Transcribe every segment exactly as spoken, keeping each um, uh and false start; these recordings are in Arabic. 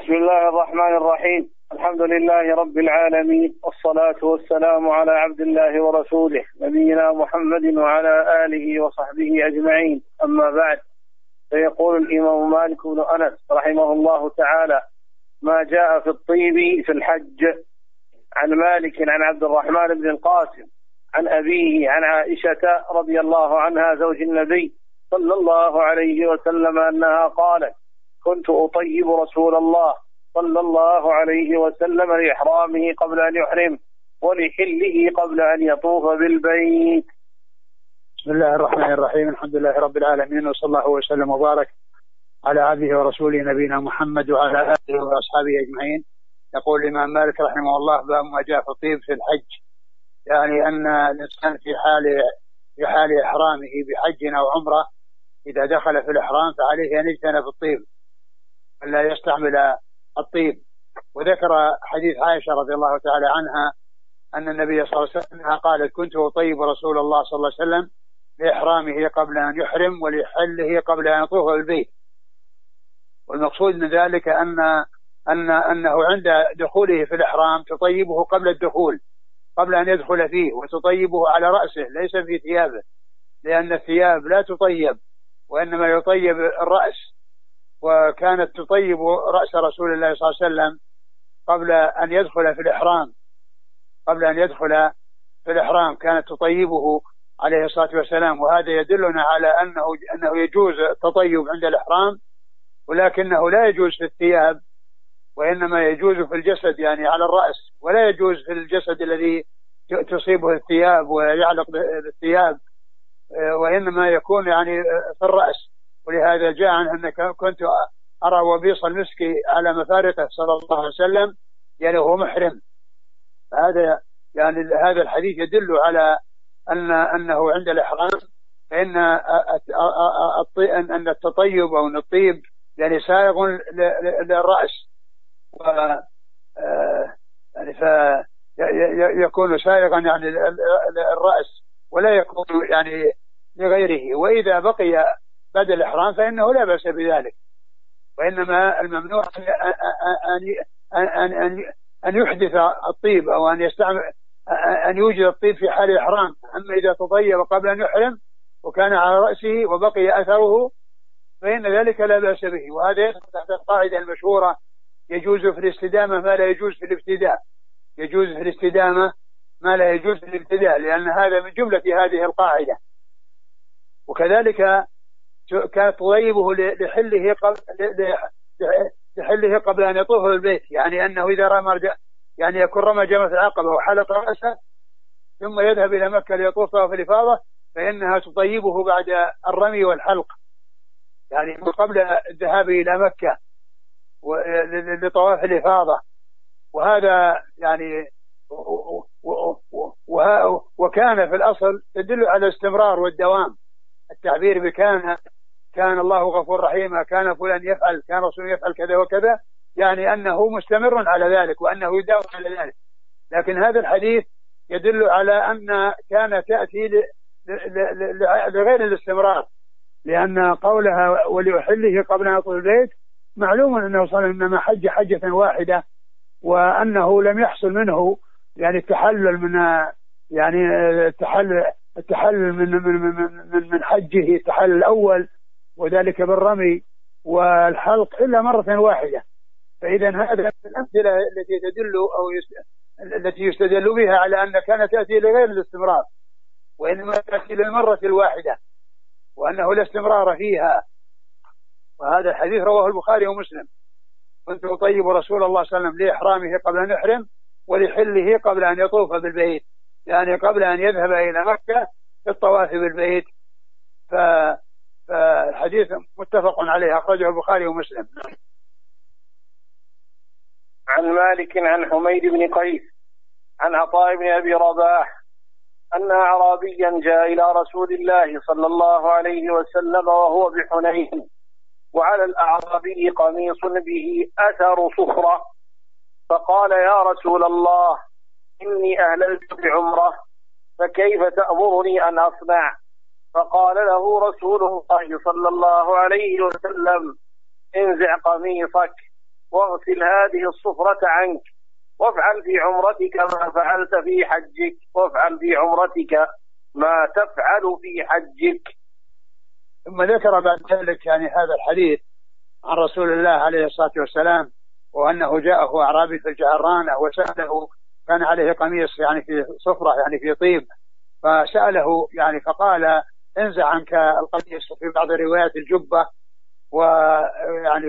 بسم الله الرحمن الرحيم. الحمد لله رب العالمين، والصلاة والسلام على عبد الله ورسوله نبينا محمد وعلى آله وصحبه أجمعين. أما بعد، فيقول الإمام مالك بن أنس رحمه الله تعالى: ما جاء في الطيب في الحج. عن مالك عن عبد الرحمن بن القاسم عن أبيه عن عائشة رضي الله عنها زوج النبي صلى الله عليه وسلم أنها قالت: كنت أطيب رسول الله صلى الله عليه وسلم لإحرامه قبل أن يحرم ولحله قبل أن يطوف بالبيت. بسم الله الرحمن الرحيم. الحمد لله رب العالمين، وصلى الله وسلم وبارك على عبده ورسوله نبينا محمد وعلى آله وأصحابه أجمعين. يقول الإمام مالك رحمه الله: باب ما جاء في الطيب في الحج، يعني أن الإنسان في حال في حال إحرامه بحج أو عمرة إذا دخل في الإحرام فعليه أن يجتنب الطيب ألا يستعمل الطيب. وذكر حديث عائشة رضي الله تعالى عنها أن النبي صلى الله عليه وسلم قالت: كنت أطيب رسول الله صلى الله عليه وسلم لإحرامه قبل أن يحرم ولحله قبل أن يطوف بالبيت. والمقصود من ذلك أن أن أنه عند دخوله في الإحرام تطيبه قبل الدخول، قبل أن يدخل فيه، وتطيبه على رأسه ليس في ثيابه، لأن الثياب لا تطيب وإنما يطيب الرأس. وكانت تطيب رأس رسول الله صلى الله عليه وسلم قبل أن يدخل في الإحرام قبل أن يدخل في الإحرام كانت تطيبه عليه الصلاة والسلام. وهذا يدلنا على أنه أنه يجوز التطيب عند الإحرام، ولكنه لا يجوز في الثياب، وإنما يجوز في الجسد، يعني على الرأس، ولا يجوز في الجسد الذي تصيبه الثياب ويعلق بالثياب، وإنما يكون يعني في الرأس. ولهذا جاء عنه أن كنت أرى وبيص المسك على مفارقه صلى الله عليه وسلم يعني هو محرم. هذا يعني هذا الحديث يدل على أن أنه عند الإحرام فإن أن التطيب أو الطيب يعني سائغ للرأس، و يعني فيكون سائغا يعني الرأس ولا يكون يعني لغيره. وإذا بقي بعد الإحرام فإنه لا بأس بذلك، وإنما الممنوع أن أن أن أن يحدث الطيب أو أن يستعمل أن يوجد الطيب في حال الإحرام. أما إذا تطيب قبل أن يحرم وكان على رأسه وبقي أثره فإن ذلك لا بأس به. وهذا تحت القاعدة المشهورة: يجوز في الاستدامة ما لا يجوز في الابتداء. يجوز في الاستدامة ما لا يجوز في الابتداء، لأن هذا من جملة هذه القاعدة. وكذلك كان تطيبه لحله قبل لحله قبل أن يطوف بالبيت، يعني أنه إذا رمى يعني يكون رمى جمرة العقبة وحلق رأسه ثم يذهب إلى مكة ليطوف طواف الإفاضة، فإنها تطيبه بعد الرمي والحلق، يعني قبل الذهاب إلى مكة لطواف الإفاضة. وهذا يعني وكان في الأصل تدل على الاستمرار والدوام. التعبير بكان كان الله غفور رحيما، كان فلان يفعل، كان رسول يفعل كذا وكذا، يعني أنه مستمر على ذلك وأنه يداوم على ذلك. لكن هذا الحديث يدل على أن كان تأتي لغير الاستمرار، لأن قولها وليحله قبل أن يطوف البيت معلوم أنه صلى إنما حج حجة واحدة، وأنه لم يحصل منه يعني التحلل من يعني التحلل التحلل من من من من حجه التحلل الأول، وذلك بالرمي والحلق إلا مرة واحدة. فإذا هذا من الأمثلة التي تدل أو التي يستدل بها على أن كانت تأتي لغير الاستمرار، وإنما تأتي للمرة الواحدة، وأنه لا استمرار فيها. وهذا الحديث رواه البخاري ومسلم: كنت أطيب رسول الله صلى الله عليه وسلم لإحرامه قبل أن يحرم ولحله قبل أن يطوف بالبيت، يعني قبل أن يذهب إلى مكة للطواف بالبيت. فالحديث متفق عليه، أخرجه البخاري ومسلم. عن مالك عن حميد بن قيس عن عطاء بن أبي رباح أن أعرابيا جاء إلى رسول الله صلى الله عليه وسلم وهو بحنين، وعلى الأعرابي قميص به أثر صفرة، فقال: يا رسول الله، إني أهللت بعمرة، فكيف تأمرني أن أصنع؟ فقال له رسول الله صلى الله عليه وسلم: انزع قميصك واغسل هذه الصفرة عنك، وافعل في عمرتك ما فعلت في حجك، وافعل في عمرتك ما تفعل في حجك. ثم ذكر بعد ذلك يعني هذا الحديث عن رسول الله عليه الصلاة والسلام، وأنه جاءه أعرابي في الجعرانة وسأله، كان عليه قميص يعني في صفرة يعني في طيب، فسأله يعني فقال انزع عنك القميص، في بعض الروايات الجبة، ويعني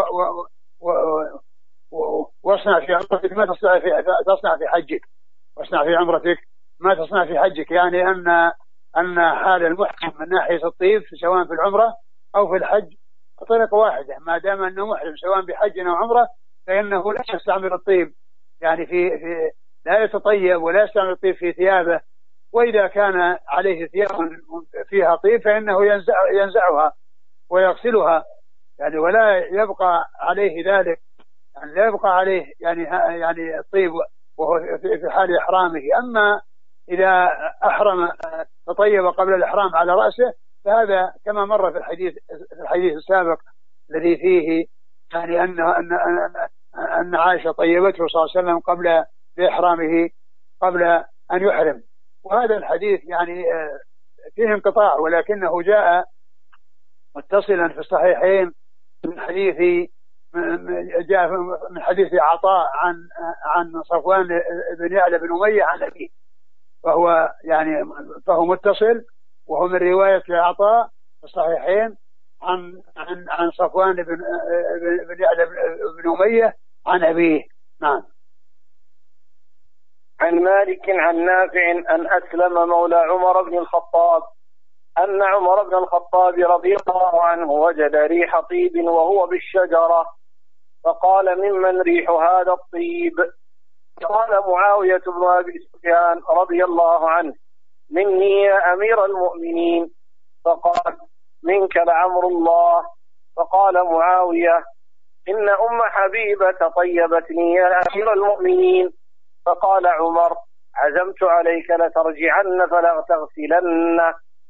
واصنع في عمرتك ما تصنع في تصنع في حجك، واصنع في عمرتك ما تصنع في حجك، يعني أن أن حال المحرم من ناحية الطيب سواء في العمرة أو في الحج طريقة واحدة، ما دام أنه محرم سواء بحج أو عمرة فإنه لا يستعمل الطيب، يعني في, في لا يتطيب ولا يستعمل الطيب في ثيابه، وإذا كان عليه ثياب فيها طيب فإنه ينزع ينزعها ويغسلها، يعني ولا يبقى عليه ذلك، يعني لا يبقى عليه يعني يعني الطيب وهو في حال إحرامه. أما إذا أحرم تطيب قبل الإحرام على رأسه فهذا كما مر في الحديث في الحديث السابق الذي فيه يعني أن أن أن عائشة طيبته صلى الله عليه وسلم قبل إحرامه قبل أن يحرم. وهذا الحديث يعني فيه انقطاع، ولكنه جاء متصلا في الصحيحين من حديث جاء من حديث عطاء عن عن صفوان بن يعلى بن أمية عن أبيه، فهو يعني فهو متصل، وهو من رواية عطاء في الصحيحين عن عن عن صفوان بن بن يعلى بن أمية عن أبيه. نعم. عن مالك عن نافع أن أسلم مولى عمر بن الخطاب أن عمر بن الخطاب رضي الله عنه وجد ريح طيب وهو بالشجرة، فقال ممن ريح هذا الطيب؟ قال معاوية بن أبي سفيان رضي الله عنه مني يا أمير المؤمنين. فقال منك لعمر الله. فقال معاوية إن أم حبيبة طيبتني يا أمير المؤمنين. فقال عمر عزمت عليك لترجعن فلا تغسلن.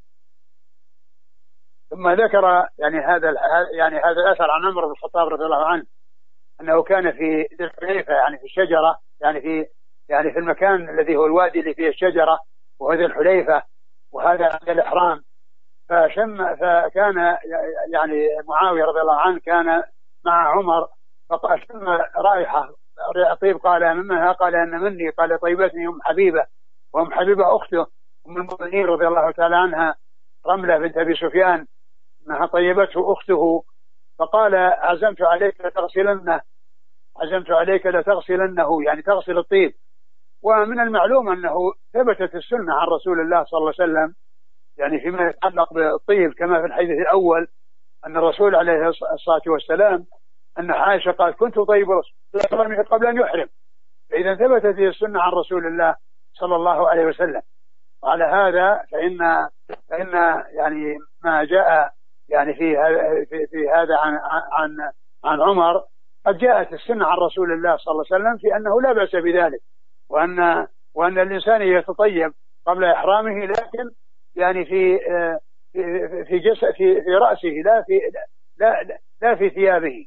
ثم ذكر يعني هذا يعني هذا الأثر عن عمر بن الخطاب رضي الله عنه أنه كان في ذي الحليفة يعني في الشجرة، يعني في يعني في المكان الذي هو الوادي اللي فيه الشجرة وهو ذي الحليفة، وهذا عند الإحرام. فشم فكان يعني معاوية رضي الله عنه كان مع عمر، فقال شم رائحة طيب، قال مما؟ قال أن مني. قال طيبتني أم حبيبة، وأم حبيبة أخته أم المؤمنين رضي الله تعالى عنها رملة بنت أبي سفيان، أنها طيبته أخته. فقال عزمت عليك لتغسلنه، عزمت عليك لتغسلنه، يعني تغسل الطيب. ومن المعلوم أنه ثبتت السنة عن رسول الله صلى الله عليه وسلم يعني فيما يتعلق بالطيب، كما في الحديث الأول أن الرسول عليه الصلاة والسلام أن عائشة قال كنت طيب رسول الله قبل أن يحرم، فإذا ثبتت السنة عن رسول الله صلى الله عليه وسلم. وعلى هذا فإن فإن يعني ما جاء يعني في في, في هذا عن عن عن عمر قد جاءت السنة عن رسول الله صلى الله عليه وسلم في أنه لا بأس بذلك، وأن وأن الإنسان يتطيب قبل إحرامه، لكن يعني في في في جسد في, في رأسه، لا في لا لا في ثيابه.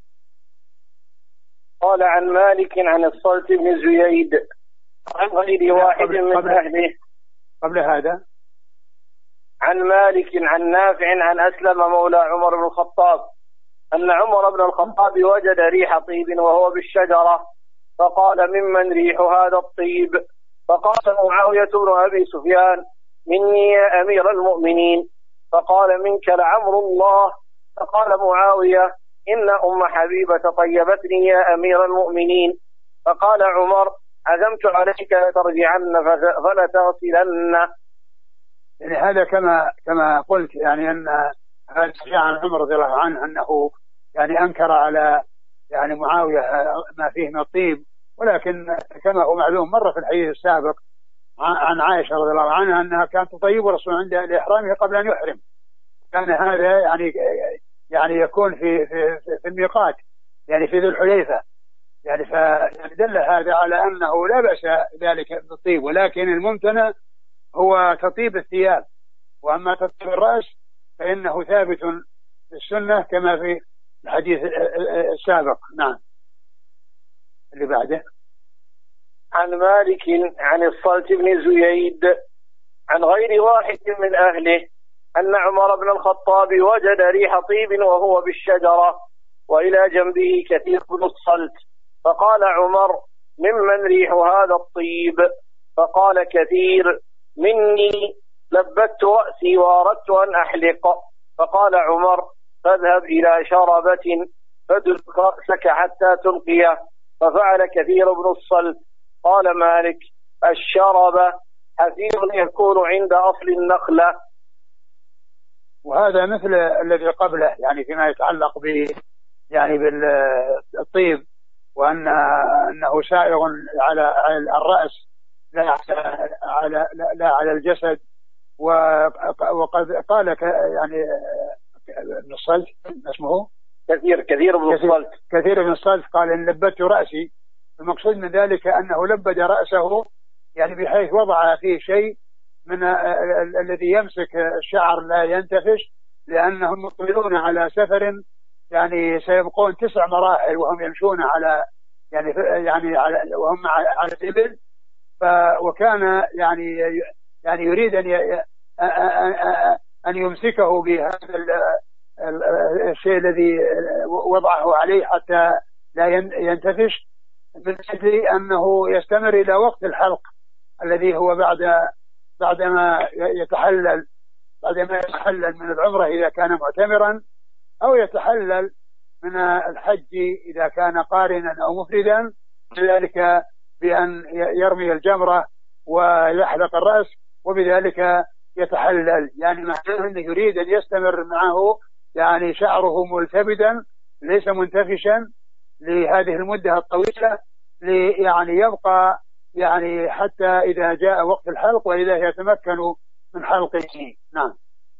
قال عن مالك عن الصلت بن زييد عن غير واحد من قبل أهله قبل هذا عن مالك عن نافع عن أسلم مولى عمر بن الخطاب أن عمر بن الخطاب وجد ريح طيب وهو بالشجرة، فقال ممن ريح هذا الطيب؟ فقال معاوية بن أبي سفيان مني يا أمير المؤمنين. فقال منك لعمر الله. فقال معاوية إن أم حبيبة طيبتني يا أمير المؤمنين. فقال عمر عزمت عليك لترجعن فلا تغسلن. يعني هذا كما كما قلت، يعني أن هذا جاء عن عمر رضي الله عنه أنه يعني أنكر على يعني معاوية ما فيه من الطيب، ولكن كما هو معلوم مر في الحديث السابق عن عائشة رضي الله عنها أنها كانت تطيب رسول عند إحرامه قبل أن يحرم. كان هذا يعني يعني يكون في في في الميقات، يعني في ذي الحليفة، يعني فدل هذا على أنه لا بأس ذلك بالطيب، ولكن الممتنع هو تطيب الثياب، وأما تطيب الرأس فإنه ثابت في السنة كما في الحديث السابق. نعم. اللي بعده. عن مالك عن الصلت بن زييد عن غير واحد من أهله أن عمر بن الخطاب وجد ريح طيب وهو بالشجرة وإلى جنبه كثير بن الصلت، فقال عمر: ممن ريح هذا الطيب؟ فقال كثير: مني، لبت رأسي وأردت أن أحلق. فقال عمر: فاذهب إلى شربة فادلك رأسك حتى تلقيه. ففعل كثير بن الصلت. قال مالك: الشربة حفير يكون عند أصل النخلة. وهذا مثل الذي قبله، يعني فيما يتعلق ب يعني بالطيب، وأن أنه سائغ على الرأس لا على لا على الجسد. وقد قال يعني ابن الصلت اسمه كثير كثير بن الصلت كثير بن الصلت قال إن لبدت رأسي. المقصود من ذلك أنه لبد رأسه يعني بحيث وضع فيه شيء من الذي يمسك الشعر لا ينتفش، لأنهم مقبلون على سفر يعني سيبقون تسع مراحل وهم يمشون على يعني يعني على وهم على الإبل. وكان يعني يعني يريد أن أن يمسكه بهذا الشيء الذي وضعه عليه حتى لا ينتفش، من أجل أنه يستمر إلى وقت الحلق الذي هو بعد بعدما يتحلل بعدما يتحلل من العمرة إذا كان معتمرا، أو يتحلل من الحج إذا كان قارنا أو مفردا، ذلك بأن يرمي الجمرة ويحلق الرأس وبذلك يتحلل. يعني معناه أنه يريد أن يستمر معه يعني شعره ملتبدا ليس منتفشا لهذه المدة الطويلة، يعني يبقى يعني حتى إذا جاء وقت الحلق وإذا يتمكن من حلقه. نعم.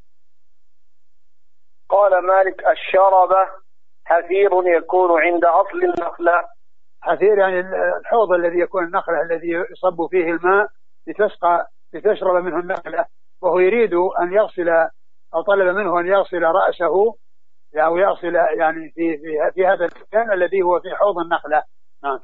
قال مالك: الشربة حفير يكون عند أصل النخلة. حفير يعني الحوض الذي يكون النخلة الذي يصب فيه الماء لتسقى لتشرب منه النخلة، وهو يريد أن يغسل أو طلب منه أن يغسل رأسه أو يغسل يعني في في, في هذا المكان الذي هو في حوض النخلة. نعم.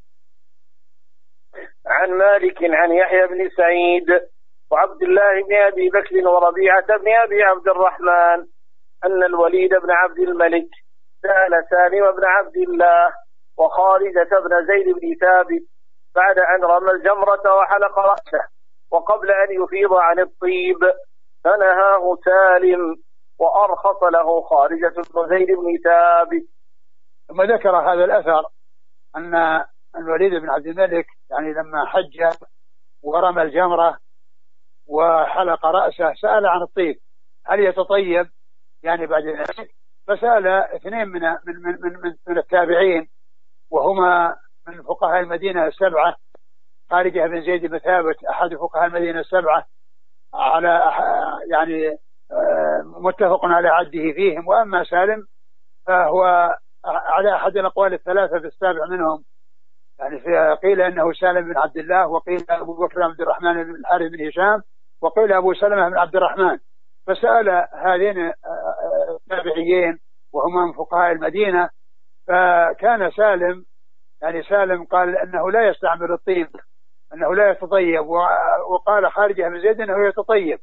عن مالك عن يحيى بن سعيد وعبد الله بن أبي بكر وربيعة بن أبي عبد الرحمن أن الوليد بن عبد الملك سأل سالم بن عبد الله وخالدة بن زيد بن ثابت بعد أن رمى الجمرة وحلق رأسه وقبل أن يفيض عن الطيب، فنهاه سالم وأرخص له خارجة بن زيد بن ثابت. ثم ذكر هذا الأثر أن الوليد بن عبد الملك يعني لما حج ورمى الجمرة وحلق رأسه سأل عن الطيب هل يتطيب يعني بعد ذلك، فسأل اثنين من من من من, من التابعين وهما من فقهاء المدينة السبعة، خارجة بن زيد بن ثابت أحد فقهاء المدينة السبعة على يعني متفق على عده فيهم، وأما سالم فهو على أحد الأقوال الثلاثة في السابع منهم، يعني قيل إنه سالم بن عبد الله، وقيل أبو بكر بن عبد الرحمن بن الحارث بن هشام، وقيل أبو سلمة بن عبد الرحمن. فسأل هذين التابعيين وهما من فقهاء المدينة، فكان سالم يعني سالم قال أنه لا يستعمل الطيب، أنه لا يتطيب، وقال خارجة بن زيد أنه يتطيب.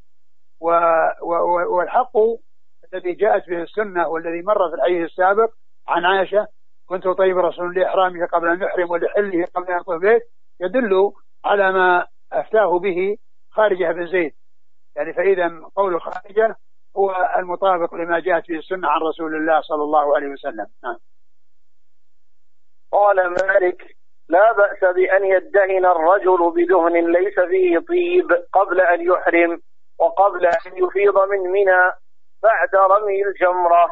والحق الذي جاءت به السنة والذي مر في الحديث السابق عن عائشة: كنت أطيب رسول الله إحرامه قبل أن يحرم ولحله قبل أن يطوف بيت، يدل على ما أفتاه به خارجة بن زيد. يعني فإذا قول خارجة هو المطابق لما جاءت به السنة عن رسول الله صلى الله عليه وسلم. نعم. قال مالك: لا بأس بأن يدهن الرجل بدهن ليس فيه طيب قبل أن يحرم وقبل أن يفيض من منى بعد رمي الجمرة.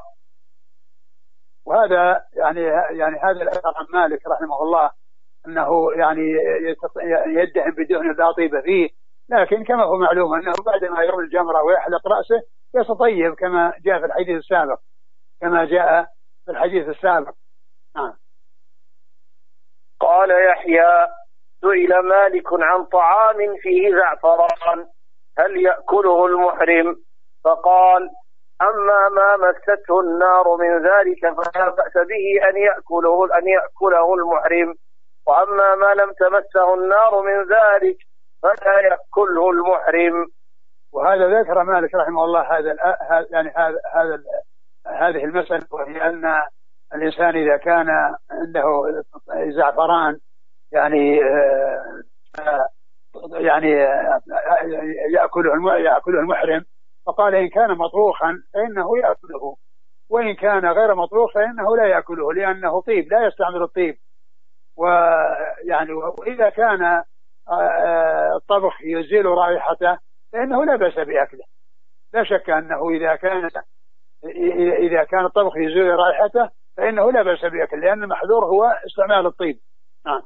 وهذا يعني يعني هذا الأثر عن مالك رحمه الله أنه يعني يدهن بدهن لا طيب فيه، لكن كما هو معلوم أنه بعد ما يرمي الجمرة ويحلق رأسه يتطيب كما جاء في الحديث السابق كما جاء في الحديث السابق. نعم. قال يحيى: سئل مالك عن طعام فيه زعفران هل يأكله المحرم؟ فقال: أما ما مسته النار من ذلك فلا بأس به أن يأكله أن يأكله المحرم، وأما ما لم تمسه النار من ذلك فلا يأكله المحرم. وهذا ذكر مالك رحمه الله هذا يعني هذا هذا هذه المسألة، وهي أن الإنسان إذا كان عنده زعفران يعني يعني يأكله يأكله المحرم، فقال إن كان مطبوخا فإنه يأكله، وإن كان غير مطبوخ فإنه لا يأكله، لأنه طيب لا يستعمل الطيب. ويعني وإذا كان الطبخ يزيل رائحته فإنه لا بأس بأكله. لا شك أنه إذا كان إذا كان الطبخ يزيل رائحته فإنه لا بأس بأكله، لأن المحذور هو استعمال الطيب. نعم.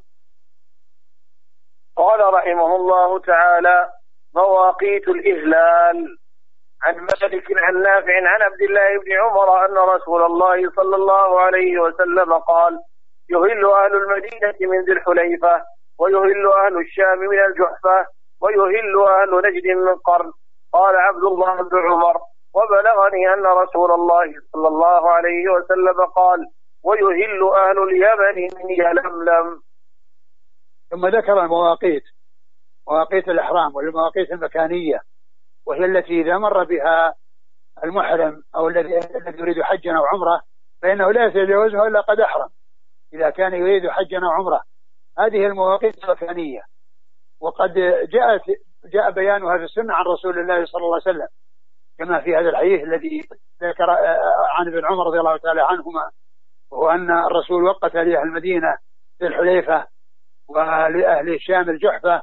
قال رحمه الله تعالى: مواقيت الإهلال. عن مالك عن نافع عن عبد الله بن عمر أن رسول الله صلى الله عليه وسلم قال: يهل أهل المدينة من ذي الحليفة، ويهل أهل الشام من الجحفة، ويهل أهل نجد من قرن. قال عبد الله بن عمر: وبلغني أن رسول الله صلى الله عليه وسلم قال: ويهل أهل اليمن من يلملم. ثم ذكر المواقيت، مواقيت الإحرام والمواقيت المكانية، وهي التي إذا مر بها المحرم أو الذي يريد حجا أو عمرة فإنه لا يتجاوزها إلا قد أحرم، إذا كان يريد حجا أو عمرة. هذه المواقيت المكانية، وقد جاءت جاء بيانها في السنة عن رسول الله صلى الله عليه وسلم، كما في هذا الحديث الذي ذكر عن ابن عمر رضي الله تعالى عنهما، وهو أن الرسول وقت لأهل المدينة في الحليفة، ولأهل الشام الجحفة،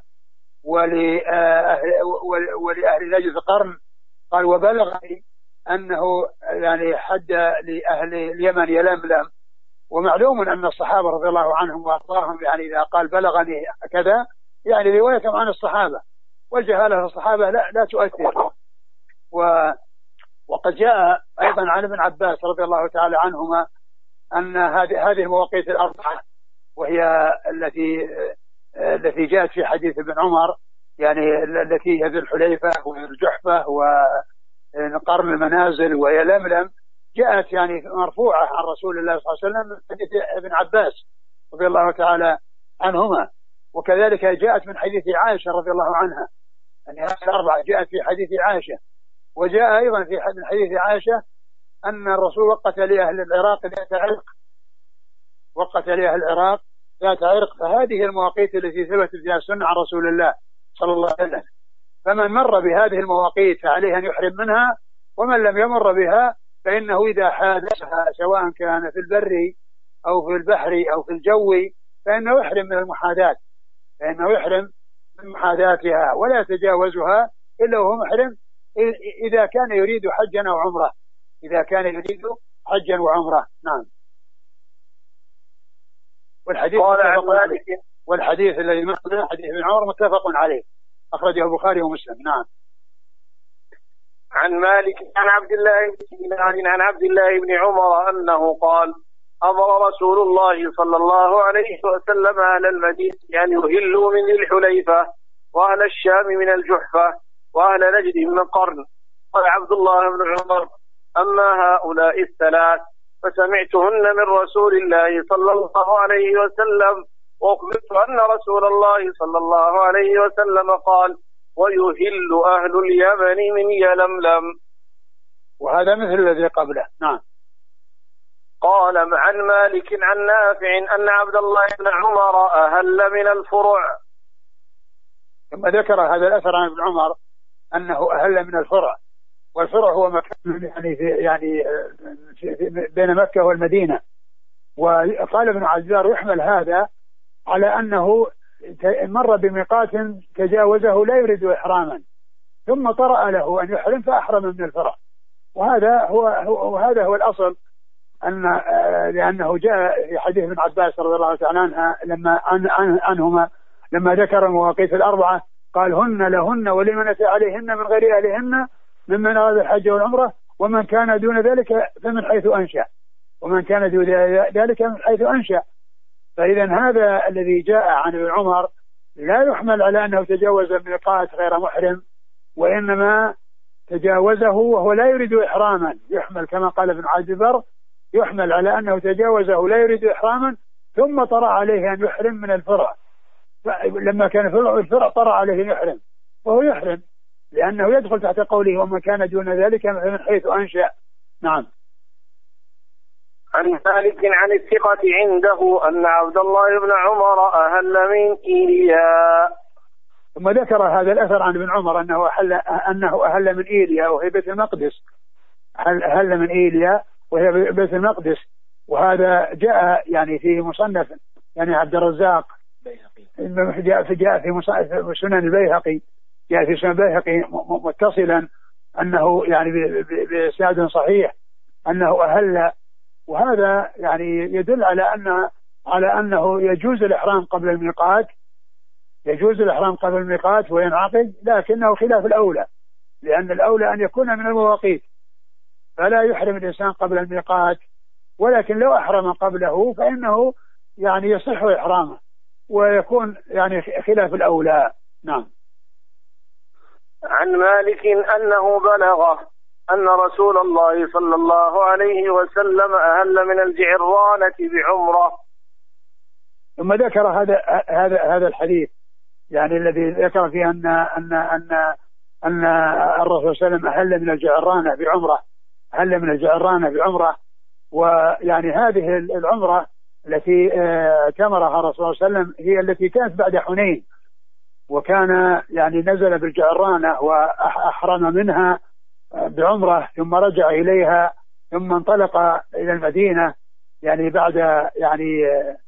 ولأهل, ولأهل نجد قرن. قال: وبلغني أنه يعني حد لأهل اليمن يلملم. ومعلوم أن الصحابة رضي الله عنهم وأرضاهم يعني إذا قال بلغني كذا يعني رواية عن الصحابة، والجهالة في الصحابة لا, لا تؤثر. و وقد جاء أيضا عن ابن عباس رضي الله تعالى عنهما أن هذه هذه المواقيت الأربعة، وهي التي التي جاءت في حديث ابن عمر، يعني التي هي ذي الحليفة والجحفة وقرن المنازل ويلملم، جاءت يعني مرفوعة عن رسول الله صلى الله عليه وسلم من حديث ابن عباس رضي الله تعالى عنهما. وكذلك جاءت من حديث عائشة رضي الله عنها، يعني هذه الأربعة جاءت في حديث عائشة. وجاء أيضا في حديث عائشة أن الرسول وقت لأهل العراق ذات عرق، وقت لأهل العراق ذات عرق. فهذه المواقيت التي ثبتت فيها السنة عن رسول الله صلى الله عليه وسلم، فمن مر بهذه المواقيت فعليه أن يحرم منها، ومن لم يمر بها فإنه إذا حادثها سواء كان في البر أو في البحر أو في الجو فإنه يحرم من المحاذاة، فإنه يحرم من محاذاتها ولا يتجاوزها إلا وهو محرم، إذا كان يريد حجا أو عمره، إذا كان يريد حجا وعمره. نعم. والحديث والحديث الذي معنا حديث ابن عمر متفق عليه، أخرجه البخاري ومسلم. نعم. عن مالك عن عبد الله بن دينار عن عبد الله بن عمر أنه قال: أمر رسول الله صلى الله عليه وسلم أهل المدينة أن يهلوا من ذي الحليفة، وأهل الشام من الجحفة، وأهل نجد من قرن. قال عبد الله بن عمر: أما هؤلاء الثلاث فسمعتهن من رسول الله صلى الله عليه وسلم، وأخبرت أن رسول الله صلى الله عليه وسلم قال: ويهل أهل اليمن من يلملم. وهذا مثل الذي قبله. نعم. قال عن مالك عن نافع أن عبد الله بن عمر أهل من الفرع. ثم ذكر هذا الأثر عن ابن عمر أنه أهل من الفرع، والفرع هو مكان يعني في يعني في في بين مكة والمدينة. وقال ابن عزار يحمل هذا على أنه مر بميقات تجاوزه لا يريد إحراما، ثم طرأ له أن يحرم فأحرم من الفرع. وهذا هو, هو وهذا هو الأصل، أن لأنه جاء في حديث ابن عباس رضي الله تعالى عنها لما عن عنهما لما ذكر المواقيت الأربعة قال: هن لهن ولمن أتى عليهن من غير أهلهن ممن أراد الحج والعمرة، ومن كان دون ذلك فمن حيث أنشأ، ومن كان دون ذلك من حيث أنشأ. فإذا هذا الذي جاء عن ابن عمر لا يحمل على أنه تجاوز الميقات غير محرم، وإنما تجاوزه وهو لا يريد إحراما، يحمل كما قال ابن عبد البر، يحمل على أنه تجاوزه لا يريد إحراما ثم طرأ عليه أن يحرم من الفرع، لما كان فرع الفرع طرأ عليه أن يحرم وهو يحرم، لأنه يدخل تحت قوله ومن كان دون ذلك من حيث أنشأ. نعم. عن مالك عن الثقة عنده أن عبد الله بن عمر أهل من إيليا. ثم ذكر هذا الأثر عن ابن عمر أنه أهل أنه أهل من إيليا وهي بيت المقدس، أهل من إيليا وهي بيت المقدس، وهذا جاء يعني في مصنف يعني عبد الرزاق، جاء في جاء في سنن البيهقي، جاء في سنن البيهقي متصلا أنه يعني بإسناد صحيح أنه أهل، وهذا يعني يدل على أن على أنه يجوز الإحرام قبل الميقات، يجوز الإحرام قبل الميقات وينعقد، لكنه خلاف الأولى، لأن الأولى أن يكون من المواقيت، فلا يحرم الإنسان قبل الميقات، ولكن لو أحرم قبله فإنه يعني يصح إحرامه ويكون يعني خلاف الأولى. نعم. عن مالك أنه بلغه أن رسول الله صلى الله عليه وسلم أهل من الجعرانة بعمرة. ثم ذكر هذا هذا هذا الحديث يعني الذي ذكر فيه أن أن أن أن الرسول صلى الله عليه وسلم أهل من الجعرانة بعمرة، أهل من الجعرانة بعمرة، ويعني هذه العمرة التي اعتمرها الرسول صلى الله عليه وسلم هي التي كانت بعد حنين، وكان يعني نزل بالجعرانة وأحرم منها بعمرة ثم رجع إليها ثم انطلق إلى المدينة يعني بعد يعني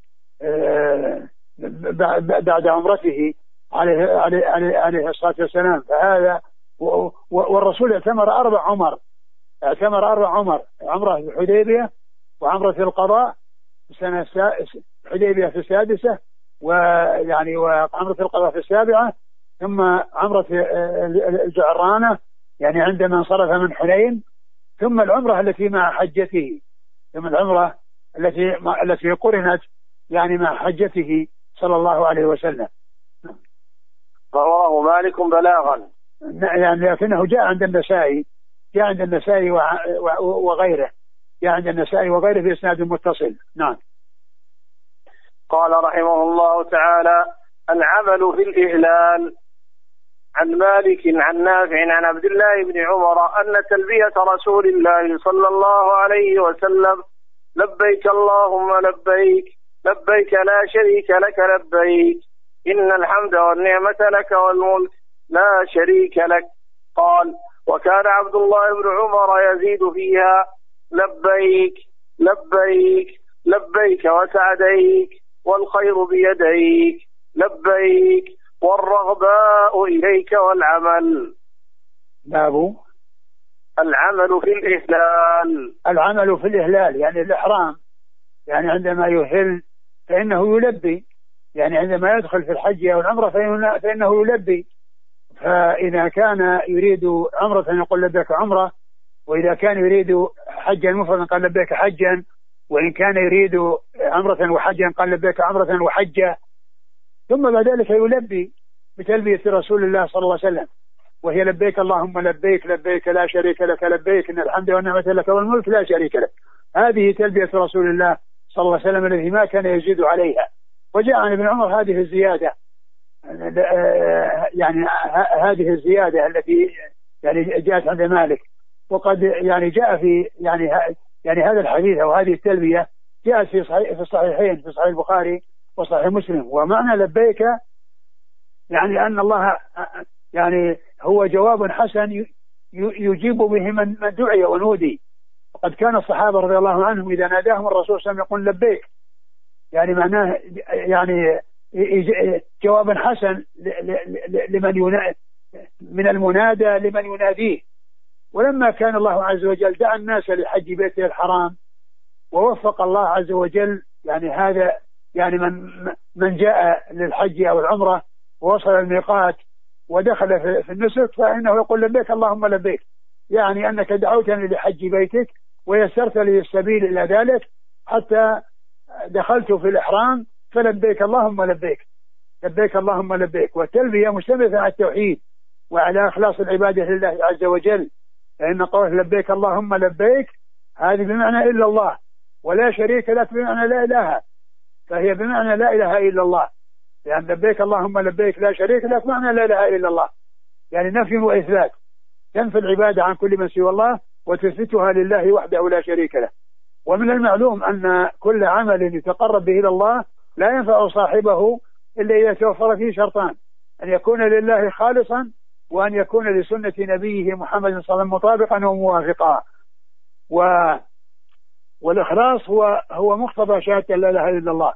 بعد عمرته عليه عليه عليه الصلاة والسلام. فهذا والرسول اعتمر أربع عمر، اعتمر أربع عمر، عمرة الحديبية وعمرة القضاء السنة الحديبية في السادسة، ويعني وعمرة القضاء في السابعة، ثم عمرة الجعرانة يعني عندما انصرف من حنين، ثم العمرة التي مع حجته، ثم العمرة التي التي قرنت يعني مع حجته صلى الله عليه وسلم. رواه مالك بلاغا، يعني لكنه جاء عند النسائي، جاء عند النسائي وغيره، جاء عند النسائي وغيره في إسناد متصل. نعم. قال رحمه الله تعالى: العمل في الإهلال. عن مالك عن نافع عن عبد الله بن عمر أن تلبية رسول الله صلى الله عليه وسلم لبيك اللهم لبيك لبيك لا شريك لك لبيك إن الحمد والنعمة لك والملك لا شريك لك. قال: وكان عبد الله بن عمر يزيد فيها: لبيك لبيك لبيك وسعديك والخير بيديك لبيك والرغباء إليك والعمل. باب العمل في الإهلال. العمل في الإهلال يعني الإحرام، يعني عندما يهل فإنه يلبي، يعني عندما يدخل في الحج أو العمرة فإنه يلبي. فإذا كان يريد عمرة يقول لبيك عمرة، وإذا كان يريد حجا مفردا قال لبيك حجا، وإن كان يريد عمرة وحجا قال لبيك عمرة وحجا، ثم بعد ذلك يلبي بتلبية رسول الله صلى الله عليه وسلم، وهي لبيك اللهم لبيك لبيك لا شريك لك لبيك إن الحمد والنعمة لك والملك لا شريك لك. هذه تلبية رسول الله صلى الله عليه وسلم الذي ما كان يزيد عليها. وجاء عن ابن عمر هذه الزيادة، يعني هذه الزيادة التي يعني جاءت عند مالك، وقد يعني جاء في يعني يعني هذا الحديث أو هذه التلبية جاءت في صحيح في الصحيحين في صحيح البخاري وصحيح مسلم. ومعنى لبيك يعني أن الله يعني هو جواب حسن يجيب به من دعي ونودي. وقد كان الصحابة رضي الله عنهم إذا ناداهم الرسول صلى الله عليه وسلم يقول لبيك، يعني معناه يعني جواب حسن لمن ينادي من المنادى لمن يناديه. ولما كان الله عز وجل دعا الناس لحج بيته الحرام ووفق الله عز وجل يعني هذا يعني من من جاء للحج أو العمرة ووصل الميقات ودخل في النسك فإنه يقول لبيك اللهم لبيك، يعني أنك دعوتني لحج بيتك ويسرت لي السبيل إلى ذلك حتى دخلت في الإحرام فلبيك اللهم لبيك لبيك اللهم لبيك. والتلبية مشتملة على التوحيد، وعلى إخلاص العبادة لله عز وجل، لأن قوله لبيك اللهم لبيك هذه بمعنى إلا الله، ولا شريك لك بمعنى لا إله، فهي بمعنى لا إله إلا الله، يعني لبيك اللهم لبيك لا شريك لك معنى لا إله إلا الله، يعني نفي وإثبات، تنفي العبادة عن كل من سوى الله وتثبتها لله وحده لا شريك له. ومن المعلوم أن كل عمل يتقرب به إلى الله لا ينفع صاحبه إلا إذا توفر فيه شرطان: أن يكون لله خالصا، وأن يكون لسنة نبيه محمد صلى الله عليه وسلم مطابقا وموافقا. و... والإخلاص هو هو مقتضى شهادة لا إله إلا الله،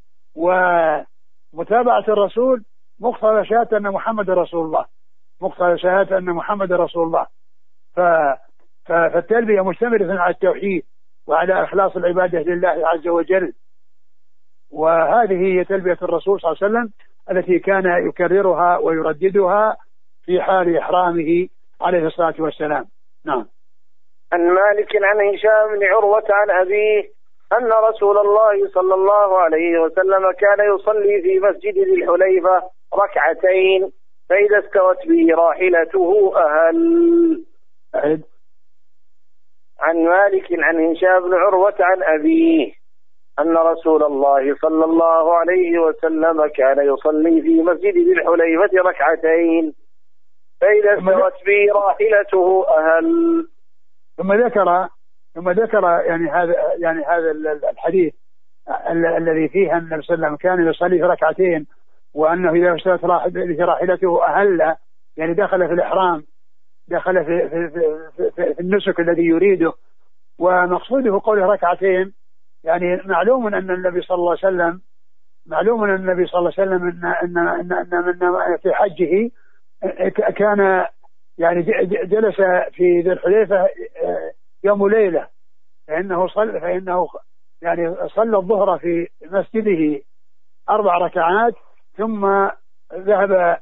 ومتابعة الرسول مقتضى شهادة أن محمد رسول الله، مقتضى شهادة أن محمد رسول الله. ف... ف... فالتلبية مشتملة على التوحيد وعلى إخلاص العبادة لله عز وجل، وهذه هي تلبية الرسول صلى الله عليه وسلم التي كان يكررها ويرددها في حال إحرامه عليه الصلاة والسلام. نعم. عن مالك عن هشام بن عروة عن أبيه أن رسول الله صلى الله عليه وسلم كان يصلي في مسجد ذي الحليفة ركعتين، فإذا استوت به راحلته أهل. أعد. عن مالك عن هشام بن عروة عن أبيه أن رسول الله صلى الله عليه وسلم كان يصلي في مسجد ذي الحليفة ركعتين، فإذا استوت به راحلته أهل. ثم ذكر ثم ذكر يعني هذا يعني هذا الحديث الذي فيه أن النبي صلى الله عليه وسلم كان يصلي في ركعتين، وأنه إذا استوت راحلته أهل، يعني دخل في الإحرام، دخل في في في, في, في النسك الذي يريده. ومقصوده قوله ركعتين، يعني معلوم أن النبي صلى الله عليه وسلم معلوم أن النبي صلى الله عليه وسلم أن أن أن, أن, أن في حجه كان يعني جلس في ذي الحليفة يوم وليلة، فإنه صلى فإنه يعني صلى الظهر في مسجده أربع ركعات، ثم ذهب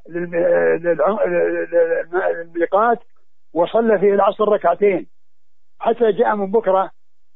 للميقات وصلى فيه العصر ركعتين حتى جاء من بكرة.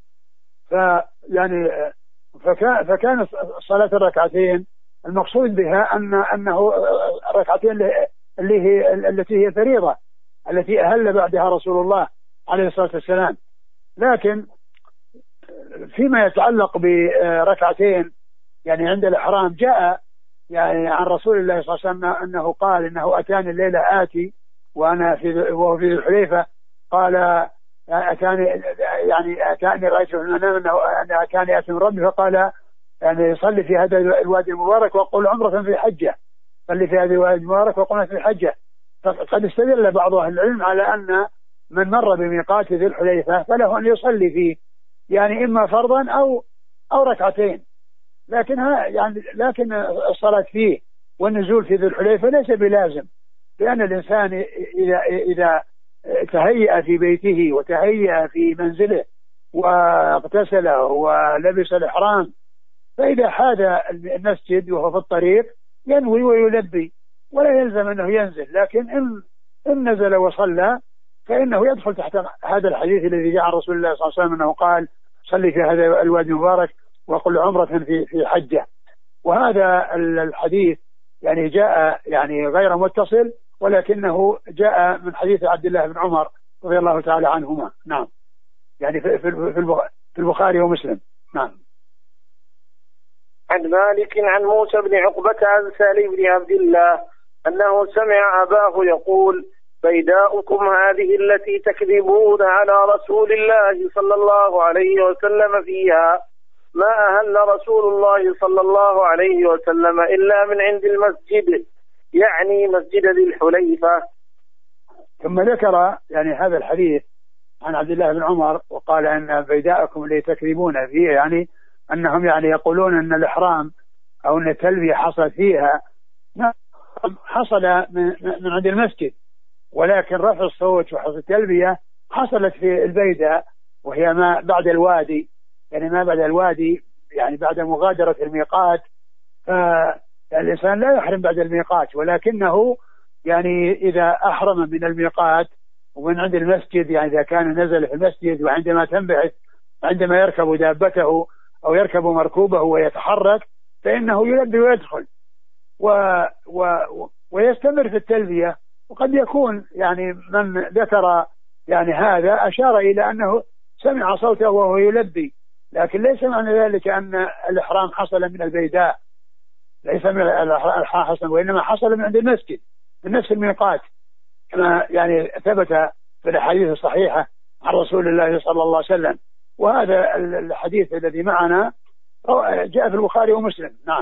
فيعني فكان فكان صلاة الركعتين المقصود بها أن أنه ركعتين اللي هي التي هي فريضة التي أهل بعدها رسول الله عليه الصلاة والسلام. لكن فيما يتعلق بركعتين يعني عند الإحرام، جاء يعني عن رسول الله صلى الله عليه وسلم أنه قال إنه أتاني الليلة آتي وأنا في وهو في الحليفة، قال أتاني يعني أتاني رأيت في المنام أنه أتاني آتي من ربي، فقال يعني صلي في هذا الوادي المبارك وقل عمرة في حجة، صلي في هذا الوادي المبارك وقل في حجة. فقد استدل بعض أهل العلم على أن من مر بميقات ذي الحليفة فله أن يصلي فيه يعني إما فرضا أو أو ركعتين، لكنها يعني لكن الصلاة فيه والنزول في ذي الحليفة ليس بلازم، لأن الإنسان إذا إذا تهيأ في بيته وتهيأ في منزله واغتسل ولبس الإحرام، فإذا حاد المسجد وهو في الطريق ينوي ويلبي ولا يلزم أنه ينزل. لكن إن, إن نزل وصلى فإنه يدخل تحت هذا الحديث الذي جاء عن رسول الله صلى الله عليه وسلم أنه قال صلي في هذا الوادي المبارك وقل عمرة في في حجة. وهذا الحديث يعني جاء يعني غير متصل، ولكنه جاء من حديث عبد الله بن عمر رضي الله تعالى عنهما. نعم، يعني في في البخاري ومسلم. نعم. عن مالك عن موسى بن عقبة عن سالم بن عبد الله أنه سمع أباه يقول بيداؤكم هذه التي تكذبون على رسول الله صلى الله عليه وسلم فيها ما أهل رسول الله صلى الله عليه وسلم إلا من عند المسجد، يعني مسجد ذي الحليفة. ثم ذكر يعني هذا الحديث عن عبد الله بن عمر وقال أن بيداءكم التي تكذبون فيها، يعني أنهم يعني يقولون أن الإحرام أو أن التلبية حصل فيها حصل من عند المسجد، ولكن رفع الصوت وحصل التلبية حصلت في البيداء وهي ما بعد الوادي، يعني ما بعد الوادي يعني بعد مغادرة الميقات. فالإنسان لا يحرم بعد الميقات، ولكنه يعني إذا أحرم من الميقات ومن عند المسجد، يعني إذا كان نزل في المسجد وعندما تنبعث عندما يركب دابته أو يركب مركوبه ويتحرك فإنه يلبي ويدخل و و ويستمر في التلبية وقد يكون يعني من ذكر يعني هذا أشار إلى أنه سمع صوته وهو يلبي، لكن ليس معنى ذلك أن الإحرام حصل من البيداء، ليس من الإحرام حصل، وإنما حصل من عند المسجد من نفس الميقات، كما يعني ثبت في الحديث الصحيحة عن رسول الله صلى الله عليه وسلم. وهذا الحديث الذي معنا جاء في البخاري ومسلم. نعم.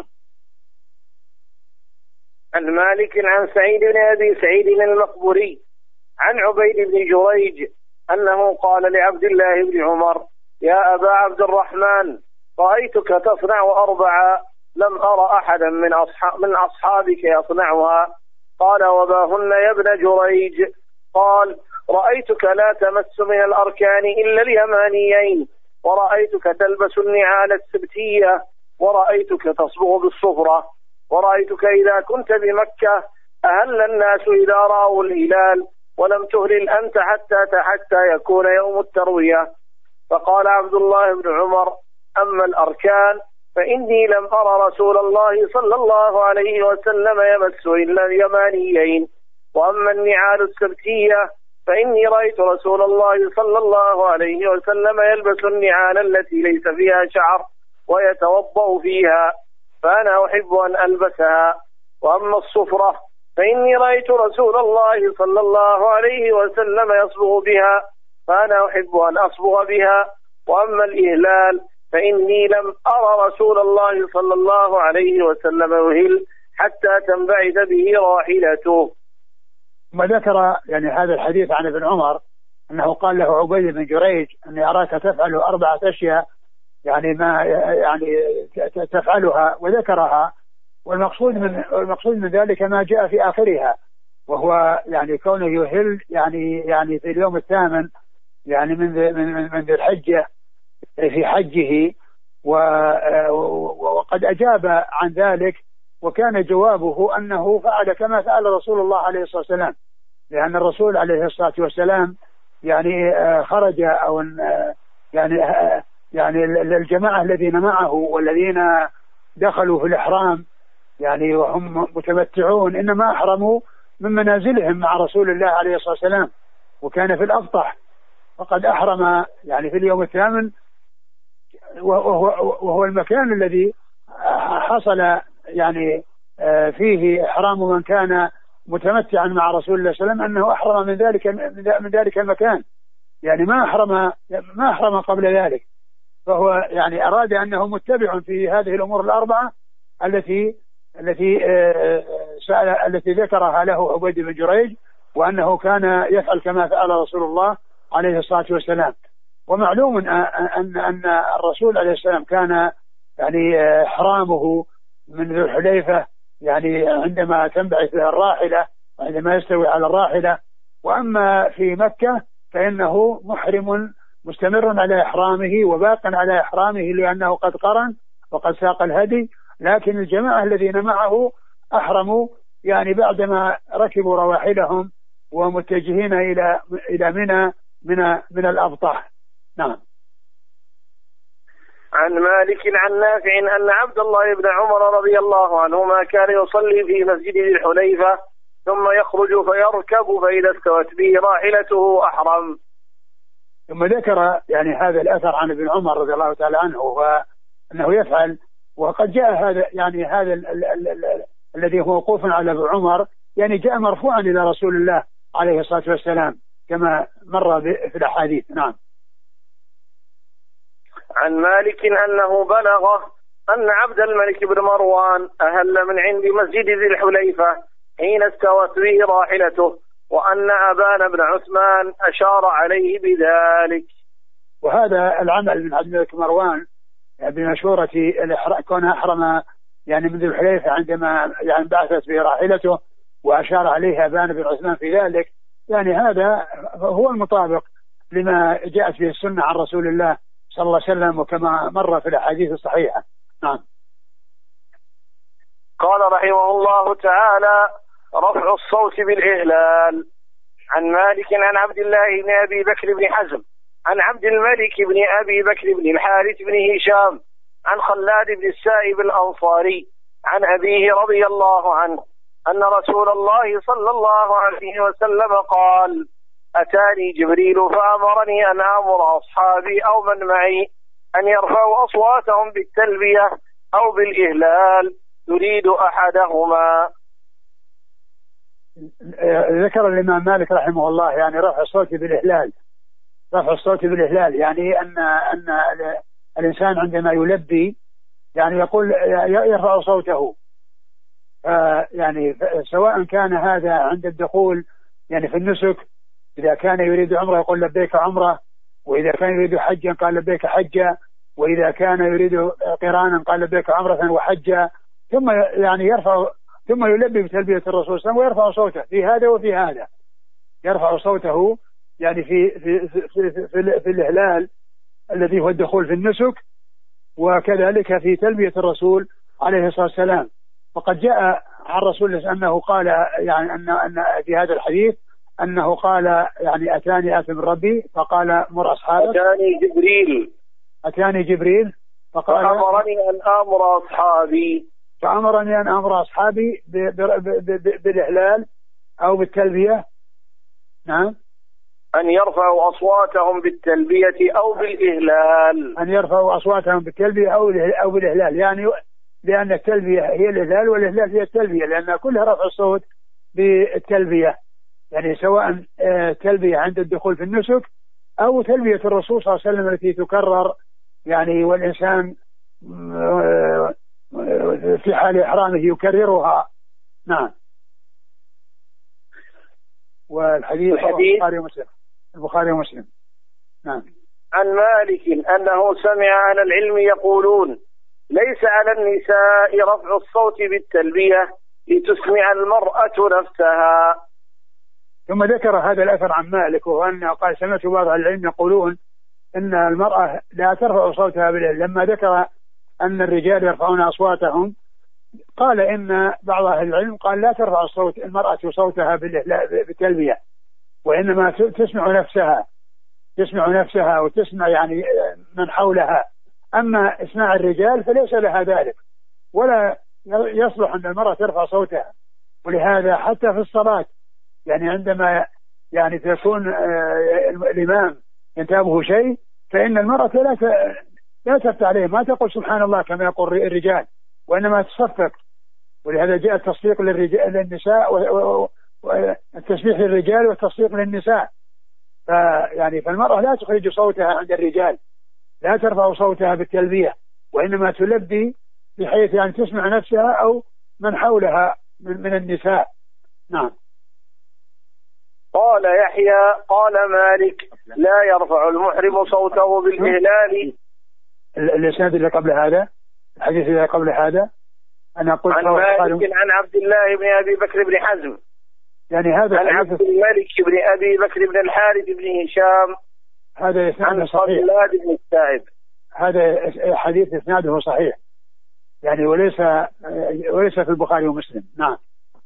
عن مالك عن سعيد بن أبي سعيد المقبوري عن عبيد بن جريج أنه قال لعبد الله بن عمر: يا أبا عبد الرحمن، رأيتك تصنع أربعة لم أرى أحدا من أصحاب من أصحابك يصنعها. قال: وما هن يا ابن جريج؟ قال: رأيتك لا تمس من الأركان إلا اليمانيين، ورأيتك تلبس النعال السبتية، ورأيتك تصبغ بالصفرة، ورأيتك إذا كنت بمكة أهل الناس إذا رأوا الهلال، ولم تهلل أنت حتى حتى يكون يوم التروية. فقال عبد الله بن عمر: أما الأركان فإني لم أرى رسول الله صلى الله عليه وسلم يمس إلا اليمانيين، وأما النعال السبتية فإني رأيت رسول الله صلى الله عليه وسلم يلبس النعال التي ليس فيها شعر ويتوضأ فيها، فأنا أحب أن ألبسها. وأما الصفرة فإني رأيت رسول الله صلى الله عليه وسلم يصبغ بها، فأنا أحب أن أصبغ بها. وأما الإهلال فإني لم أرى رسول الله صلى الله عليه وسلم يهل حتى تنبعث به راحلته. ما ذكر يعني هذا الحديث عن ابن عمر أنه قال له عبيد بن جريج: أني أراك تفعل أربعة أشياء يعني ما يعني تفعلها، وذكرها. والمقصود من المقصود من ذلك ما جاء في آخرها، وهو يعني كونه يهل يعني يعني في اليوم الثامن يعني من من من ذي الحجة في حجه. وقد أجاب عن ذلك، وكان جوابه أنه فعل كما فعل رسول الله عليه الصلاة والسلام، لأن الرسول عليه الصلاة والسلام يعني خرج أو يعني يعني الجماعة الذين معه والذين دخلوا في الإحرام يعني وهم متمتعون إنما أحرموا من منازلهم مع رسول الله عليه الصلاة والسلام، وكان في الأبطح، وقد أحرم يعني في اليوم الثامن، وهو, وهو المكان الذي حصل يعني فيه إحرام من كان متمتعا مع رسول الله صلى الله عليه وسلم، أنه أحرم من ذلك من ذلك المكان، يعني ما أحرم ما أحرم قبل ذلك. فهو يعني أراد أنه متبع في هذه الأمور الأربعة التي التي سأل التي ذكرها له عبيد بن جريج، وأنه كان يفعل كما فعل رسول الله عليه الصلاة والسلام. ومعلوم أن أن الرسول عليه السلام كان يعني إحرامه من ذي الحليفة يعني عندما تنبعث الراحلة وعندما يستوي على الراحلة، وأما في مكة فإنه محرم مستمر على إحرامه وباق على إحرامه لأنه قد قرن وقد ساق الهدي. لكن الجماعة الذين معه أحرموا يعني بعدما ركبوا رواحلهم ومتجهين إلى إلى منى من من الأبطح. نعم. عن مالك عن نافع أن عبد الله بن عمر رضي الله عنهما كان يصلي في مسجد ذي الحليفة ثم يخرج فيركب فإذا استوت به راحلته أحرم. ثم ذكر يعني هذا الأثر عن ابن عمر رضي الله تعالى عنه وأنه يفعل، وقد جاء هذا يعني هذا ال ال ال ال الذي هو وقوف على ابن عمر يعني جاء مرفوعا إلى رسول الله عليه الصلاة والسلام كما مر في الأحاديث. نعم. عن مالك أنه بلغه أن عبد الملك بن مروان أهل من عند مسجد ذي الحليفة حين استوت به راحلته، وأن أبان بن عثمان أشار عليه بذلك. وهذا العمل من عبد الملك مروان بمشورة كونه أحرم يعني من ذي الحليفة عندما يعني بعثت به راحلته وأشار عليها أبان بن عثمان في ذلك، يعني هذا هو المطابق لما جاءت به السنة عن رسول الله صلى الله عليه وسلم وكما مر في الأحاديث الصحيحة. نعم. قال رحمه الله تعالى: رفع الصوت بالإهلال. عن مالك عن عبد الله بن أبي بكر بن حزم عن عبد الملك بن أبي بكر بن الحارث بن هشام عن خلاد بن السائب الأنصاري عن أبيه رضي الله عنه أن رسول الله صلى الله عليه وسلم قال: أتاني جبريل فأمرني أن آمر أصحابي أو من معي أن يرفعوا أصواتهم بالتلبية أو بالإهلال يريد أحدهما. ذكر الإمام مالك رحمه الله يعني رفع الصوت بالإهلال، رفع الصوت بالإهلال يعني أن أن الإنسان عندما يلبي يعني يقول يرفع صوته، يعني سواء كان هذا عند الدخول يعني في النسك، إذا كان يريد عمره يقول لبيك عمره، وإذا كان يريد حجا قال لبيك حجا، وإذا كان يريد قرانا قال لبيك عمرة وحجا، ثم يعني يرفع ثم يلبي بتلبية الرسول صلى الله عليه وسلم ويرفع صوته في هذا وفي هذا، يرفع صوته يعني في في في, في, في, في الإهلال الذي هو الدخول في النسك، وكذلك في تلبية الرسول عليه الصلاة والسلام. وقد جاء عن الرسول أنه قال يعني أن أن في هذا الحديث أنه قال يعني أتاني آت من ربي فقال مر أصحابك. أتاني جبريل أتاني جبريل فقال فأمرني أن آمر أصحابي فأمرني أن آمر أصحابي بالإهلال أو بالتلبية. نعم. أن يرفعوا أصواتهم بالتلبية أو بالإهلال. أن يرفعوا أصواتهم بالتلبية أو أو بالإهلال، يعني لأن التلبية هي الإهلال والإهلال هي التلبية، لأن كلها رفع الصوت بالتلبية، يعني سواء تلبية عند الدخول في النسك أو تلبية الرسول صلى الله عليه وسلم التي تكرر يعني والإنسان في حال إحرامه يكررها. نعم. والحديث البخاري ومسلم البخاري ومسلم. نعم. عن مالك أنه سمع أهل العلم يقولون: ليس على النساء رفع الصوت بالتلبية لتسمع المرأة نفسها. ثم ذكر هذا الأثر عن مالك، وأنه قال: سمعت بعض العلم يقولون أن المرأة لا ترفع صوتها بالإهلال. لما ذكر أن الرجال يرفعون أصواتهم قال إن بعض أهل العلم قال لا ترفع الصوت المرأة صوتها بالتلبية، وإنما تسمع نفسها تسمع نفسها وتسمع يعني من حولها. أما إسماع الرجال فليس لها ذلك، ولا يصلح أن المرأة ترفع صوتها. ولهذا حتى في الصلاة يعني عندما يعني تكون الإمام ينتابه شيء فإن المرأة لا لا تفتح عليه، ما تقول سبحان الله كما يقول الرجال، وإنما تصفق. ولهذا جاء التصفيق للرجال للنساء والتسبيح للرجال والتصفيق للنساء. فيعني فالمرأة لا تخرج صوتها عند الرجال، لا ترفع صوتها بالتلبية، وإنما تلبي بحيث يعني تسمع نفسها أو من حولها من, من النساء. نعم. قال يحيى قال مالك: لا يرفع المحرم صوته بالإهلال. الإسناد اللي قبل هذا الحديث اللي قبل هذا أنا قلت عن مالك عن عبد الله بن أبي بكر بن حزم، يعني هذا عن عبد الملك بن أبي بكر بن الحارث بن هشام، هذا إسناد صحيح. عن صلاد بن السائب. هذا حديث إسناده صحيح يعني، وليس وليس في البخاري ومسلم. نعم.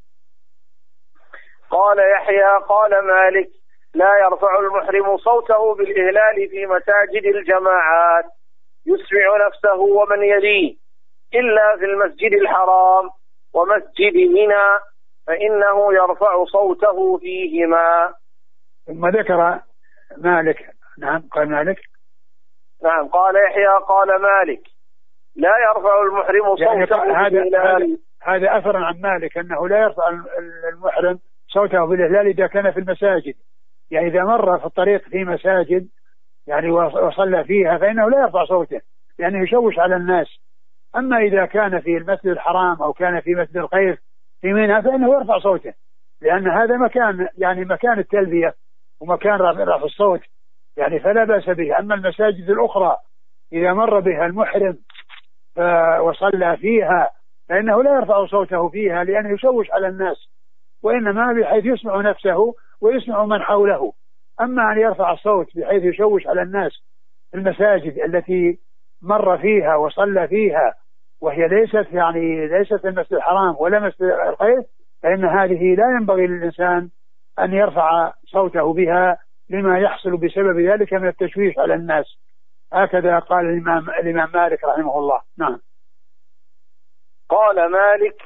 قال يحيى قال مالك: لا يرفع المحرم صوته بالإهلال في مساجد الجماعات يسمع نفسه ومن يليه إلا في المسجد الحرام ومسجد منى فإنه يرفع صوته فيهما. ثم ذكر مالك. نعم. قال مالك. نعم. قال يحيى قال مالك: لا يرفع المحرم صوته يعني بالإهلال. هذا أثر عن مالك أنه لا يرفع المحرم صوته بالإهلال إذا كان في المساجد، يعني إذا مر في الطريق في مساجد يعني وصلى فيها فإنه لا يرفع صوته لأنه يشوش على الناس. أما إذا كان في المسجد الحرام أو كان في مسجد الخيف في منى فإنه يرفع صوته، لأن هذا مكان يعني مكان التلبية ومكان رفع الصوت يعني فلا بأس به. أما المساجد الأخرى إذا مر بها المحرم وصلى فيها فإنه لا يرفع صوته فيها لأنه يشوش على الناس، وإنما بحيث يسمع نفسه ويسمع من حوله. أما أن يرفع الصوت بحيث يشوش على الناس في المساجد التي مر فيها وصلى فيها وهي ليست يعني ليست المسجد الحرام ولا مسجد الخيف، فإن هذه لا ينبغي للإنسان أن يرفع صوته بها لما يحصل بسبب ذلك من التشويش على الناس. هكذا قال الإمام, الإمام مالك رحمه الله. نعم. قال مالك: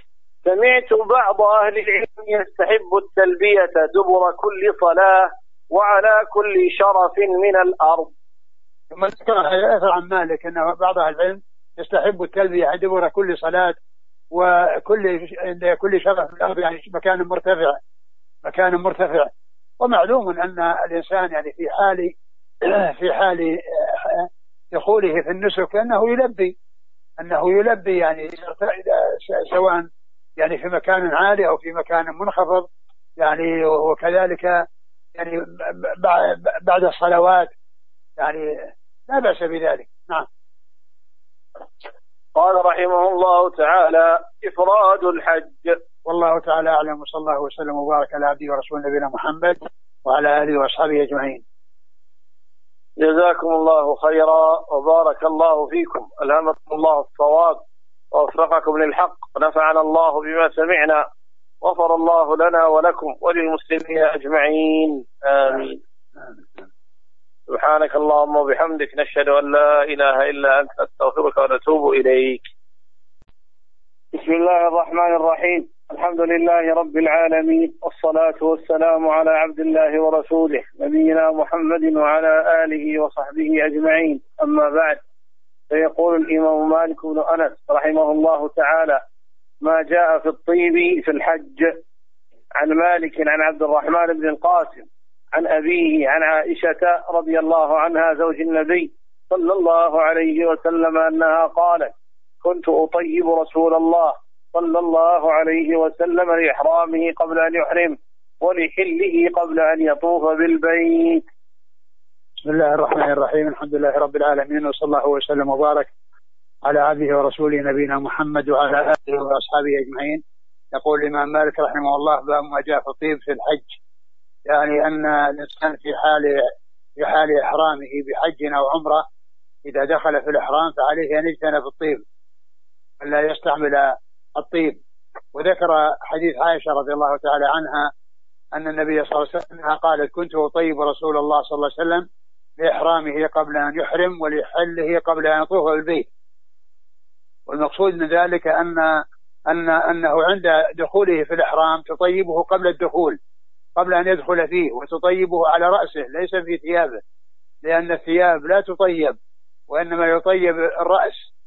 سمعت بعض أهل العلم يستحب التلبية دبر كل صلاة وعلى كل شرف من الأرض. ثم ذكر أثر عن مالك أن بعض أهل العلم يستحب التلبية دبر كل صلاة وكل كل شرف من الأرض، يعني مكان مرتفع مكان مرتفع. ومعلوم أن الإنسان يعني في حال في حال دخوله في النسك أنه يلبي أنه يلبي يعني سواء يعني في مكان عالي أو في مكان منخفض، يعني وكذلك يعني بعد الصلوات، يعني لا بأس بذلك. نعم. قال رحمه الله تعالى: إفراد الحج. والله تعالى أعلم، وصلى الله وسلم وبارك على عبده ورسوله نبينا محمد وعلى آله وأصحابه أجمعين. جزاكم الله خيرا وبارك الله فيكم، ألهمكم الله الصواب ووفقكم للحق، ونفعنا الله بما سمعنا، غفر الله لنا ولكم وللمسلمين أجمعين، آمين. سبحانك اللهم وبحمدك، نشهد أن لا إله إلا أنت، نستغفرك ونتوب إليك. بسم الله الرحمن الرحيم، الحمد لله رب العالمين، والصلاة والسلام على عبد الله ورسوله نبينا محمد وعلى آله وصحبه أجمعين، أما بعد. فيقول الإمام مالك بن أنس رحمه الله تعالى: ما جاء في الطيب في الحج. عن مالك عن عبد الرحمن بن القاسم عن أبيه عن عائشة رضي الله عنها زوج النبي صلى الله عليه وسلم أنها قالت: كنت أطيب رسول الله صلى الله عليه وسلم لإحرامه قبل أن يحرم ولحله قبل أن يطوف بالبيت. بسم الله الرحمن الرحيم، الحمد لله رب العالمين، وصلى الله وسلم وبارك على عبده ورسوله نبينا محمد وعلى آله وأصحابه أجمعين. يقول الإمام مالك رحمه الله: باب ما جاء في الطيب في الحج، يعني أن الإنسان في حال في حال إحرامه بحج أو عمرة إذا دخل في الإحرام فعليه أن يجتنب الطيب ألا يستعمل الطيب. وذكر حديث عائشة رضي الله تعالى عنها أن النبي صلى الله عليه وسلم قالت: كنت أطيب رسول الله صلى الله عليه وسلم لإحرامه قبل أن يحرم ولحله قبل أن يطوف بالبيت. والمقصود من ذلك أن أن أنه عند دخوله في الإحرام تطيبه قبل الدخول، قبل أن يدخل فيه، وتطيبه على رأسه ليس في ثيابه، لأن الثياب لا تطيب وإنما يطيب الرأس.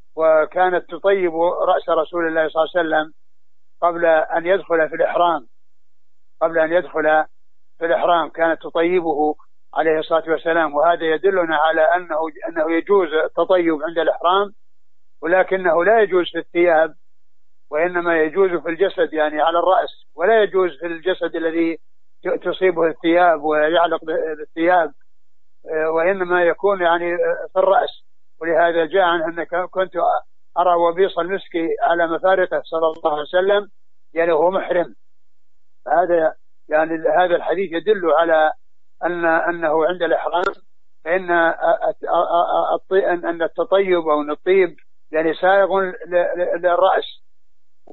وكانت تطيب رأس رسول الله صلى الله عليه وسلم قبل أن يدخل في الإحرام قبل أن يدخل في الإحرام كانت تطيبه عليه الصلاة والسلام. وهذا يدلنا على أنه أنه يجوز التطيب عند الإحرام، ولكنه لا يجوز في الثياب، وإنما يجوز في الجسد يعني على الرأس، ولا يجوز في الجسد الذي تصيبه الثياب ويعلق بالثياب، وإنما يكون يعني في الرأس. ولهذا جاء عنه أن كنت أرى وبيص المسك على مفارقه صلى الله عليه وسلم يعني هو محرم. هذا يعني هذا الحديث يدل على أن أنه عند الإحرام فإن أن التطيب أو الطيب يعني سائغ للرأس، و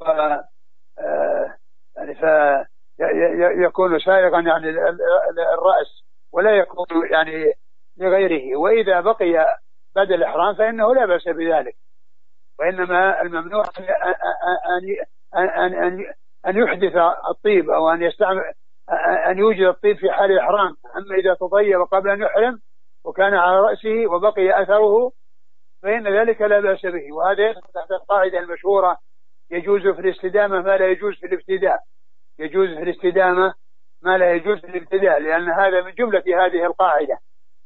يعني فيكون سائغا يعني الرأس ولا يكون يعني لغيره. وإذا بقي بعد الإحرام فإنه لا بأس بذلك، وإنما الممنوع أن أن أن أن يحدث الطيب أو أن يستعمل أن يوجد الطيب في حال الإحرام. أما إذا تطيب قبل أن يحرم وكان على رأسه وبقي أثره فإن ذلك لا بأس به. وهذا تحت القاعدة المشهورة: يجوز في الاستدامة ما لا يجوز في الابتداء. يجوز في الاستدامة ما لا يجوز في الابتداء، لأن هذا من جملة هذه القاعدة.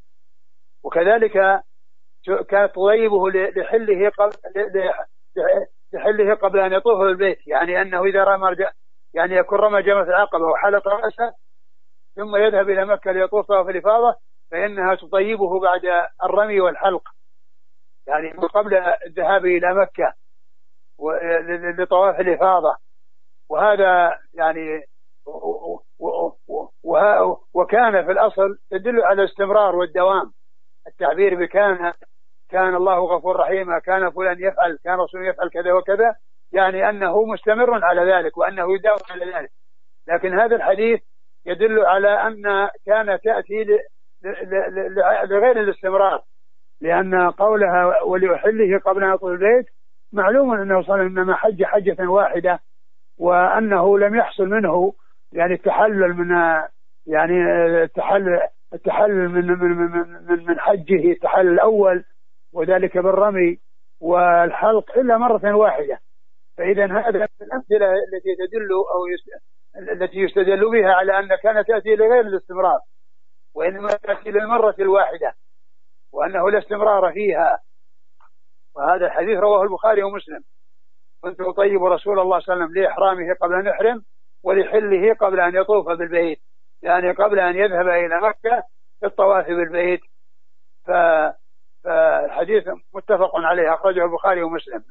وكذلك كان تطيبه لحله قبل لحله قبل أن يطوف البيت، يعني أنه إذا رمى يعني يكون رمى جمرة العقبة وحلق رأسه ثم يذهب إلى مكة ليطوف طواف الإفاضة، فإنها تطيبه بعد الرمي والحلق، يعني قبل الذهاب إلى مكة لطواف الإفاضة. وهذا يعني وكان في الأصل تدل على الاستمرار والدوام. التعبير بكان كان الله غفور رحيم، كان فلان يفعل، كان رسول يفعل كذا وكذا، يعني أنه مستمر على ذلك وأنه يداوم على ذلك. لكن هذا الحديث يدل على أن كان تأتي لغير الاستمرار، لأن قولها ولأحله قبل أن يطوف البيت معلوم أنه صلى الله عليه وسلم إنما حج حجة واحدة وأنه لم يحصل منه يعني التحلل من يعني التحلل التحلل من من من من حجه التحلل الأول وذلك بالرمي والحلق إلا مرة واحدة. فإذا هذا من الأمثلة التي تدل أو التي يستدل بها على أن كانت تأتي لغير الاستمرار، وإنما تأتي للمرة الواحدة، وأنه لا استمرار فيها. وهذا الحديث رواه البخاري ومسلم: كنت أطيب رسول الله صلى الله عليه وسلم لإحرامه قبل أن يحرم ولحله قبل أن يطوف بالبيت، يعني قبل أن يذهب إلى مكة للطواف بالبيت. فالحديث متفق عليه، أخرجه البخاري ومسلم.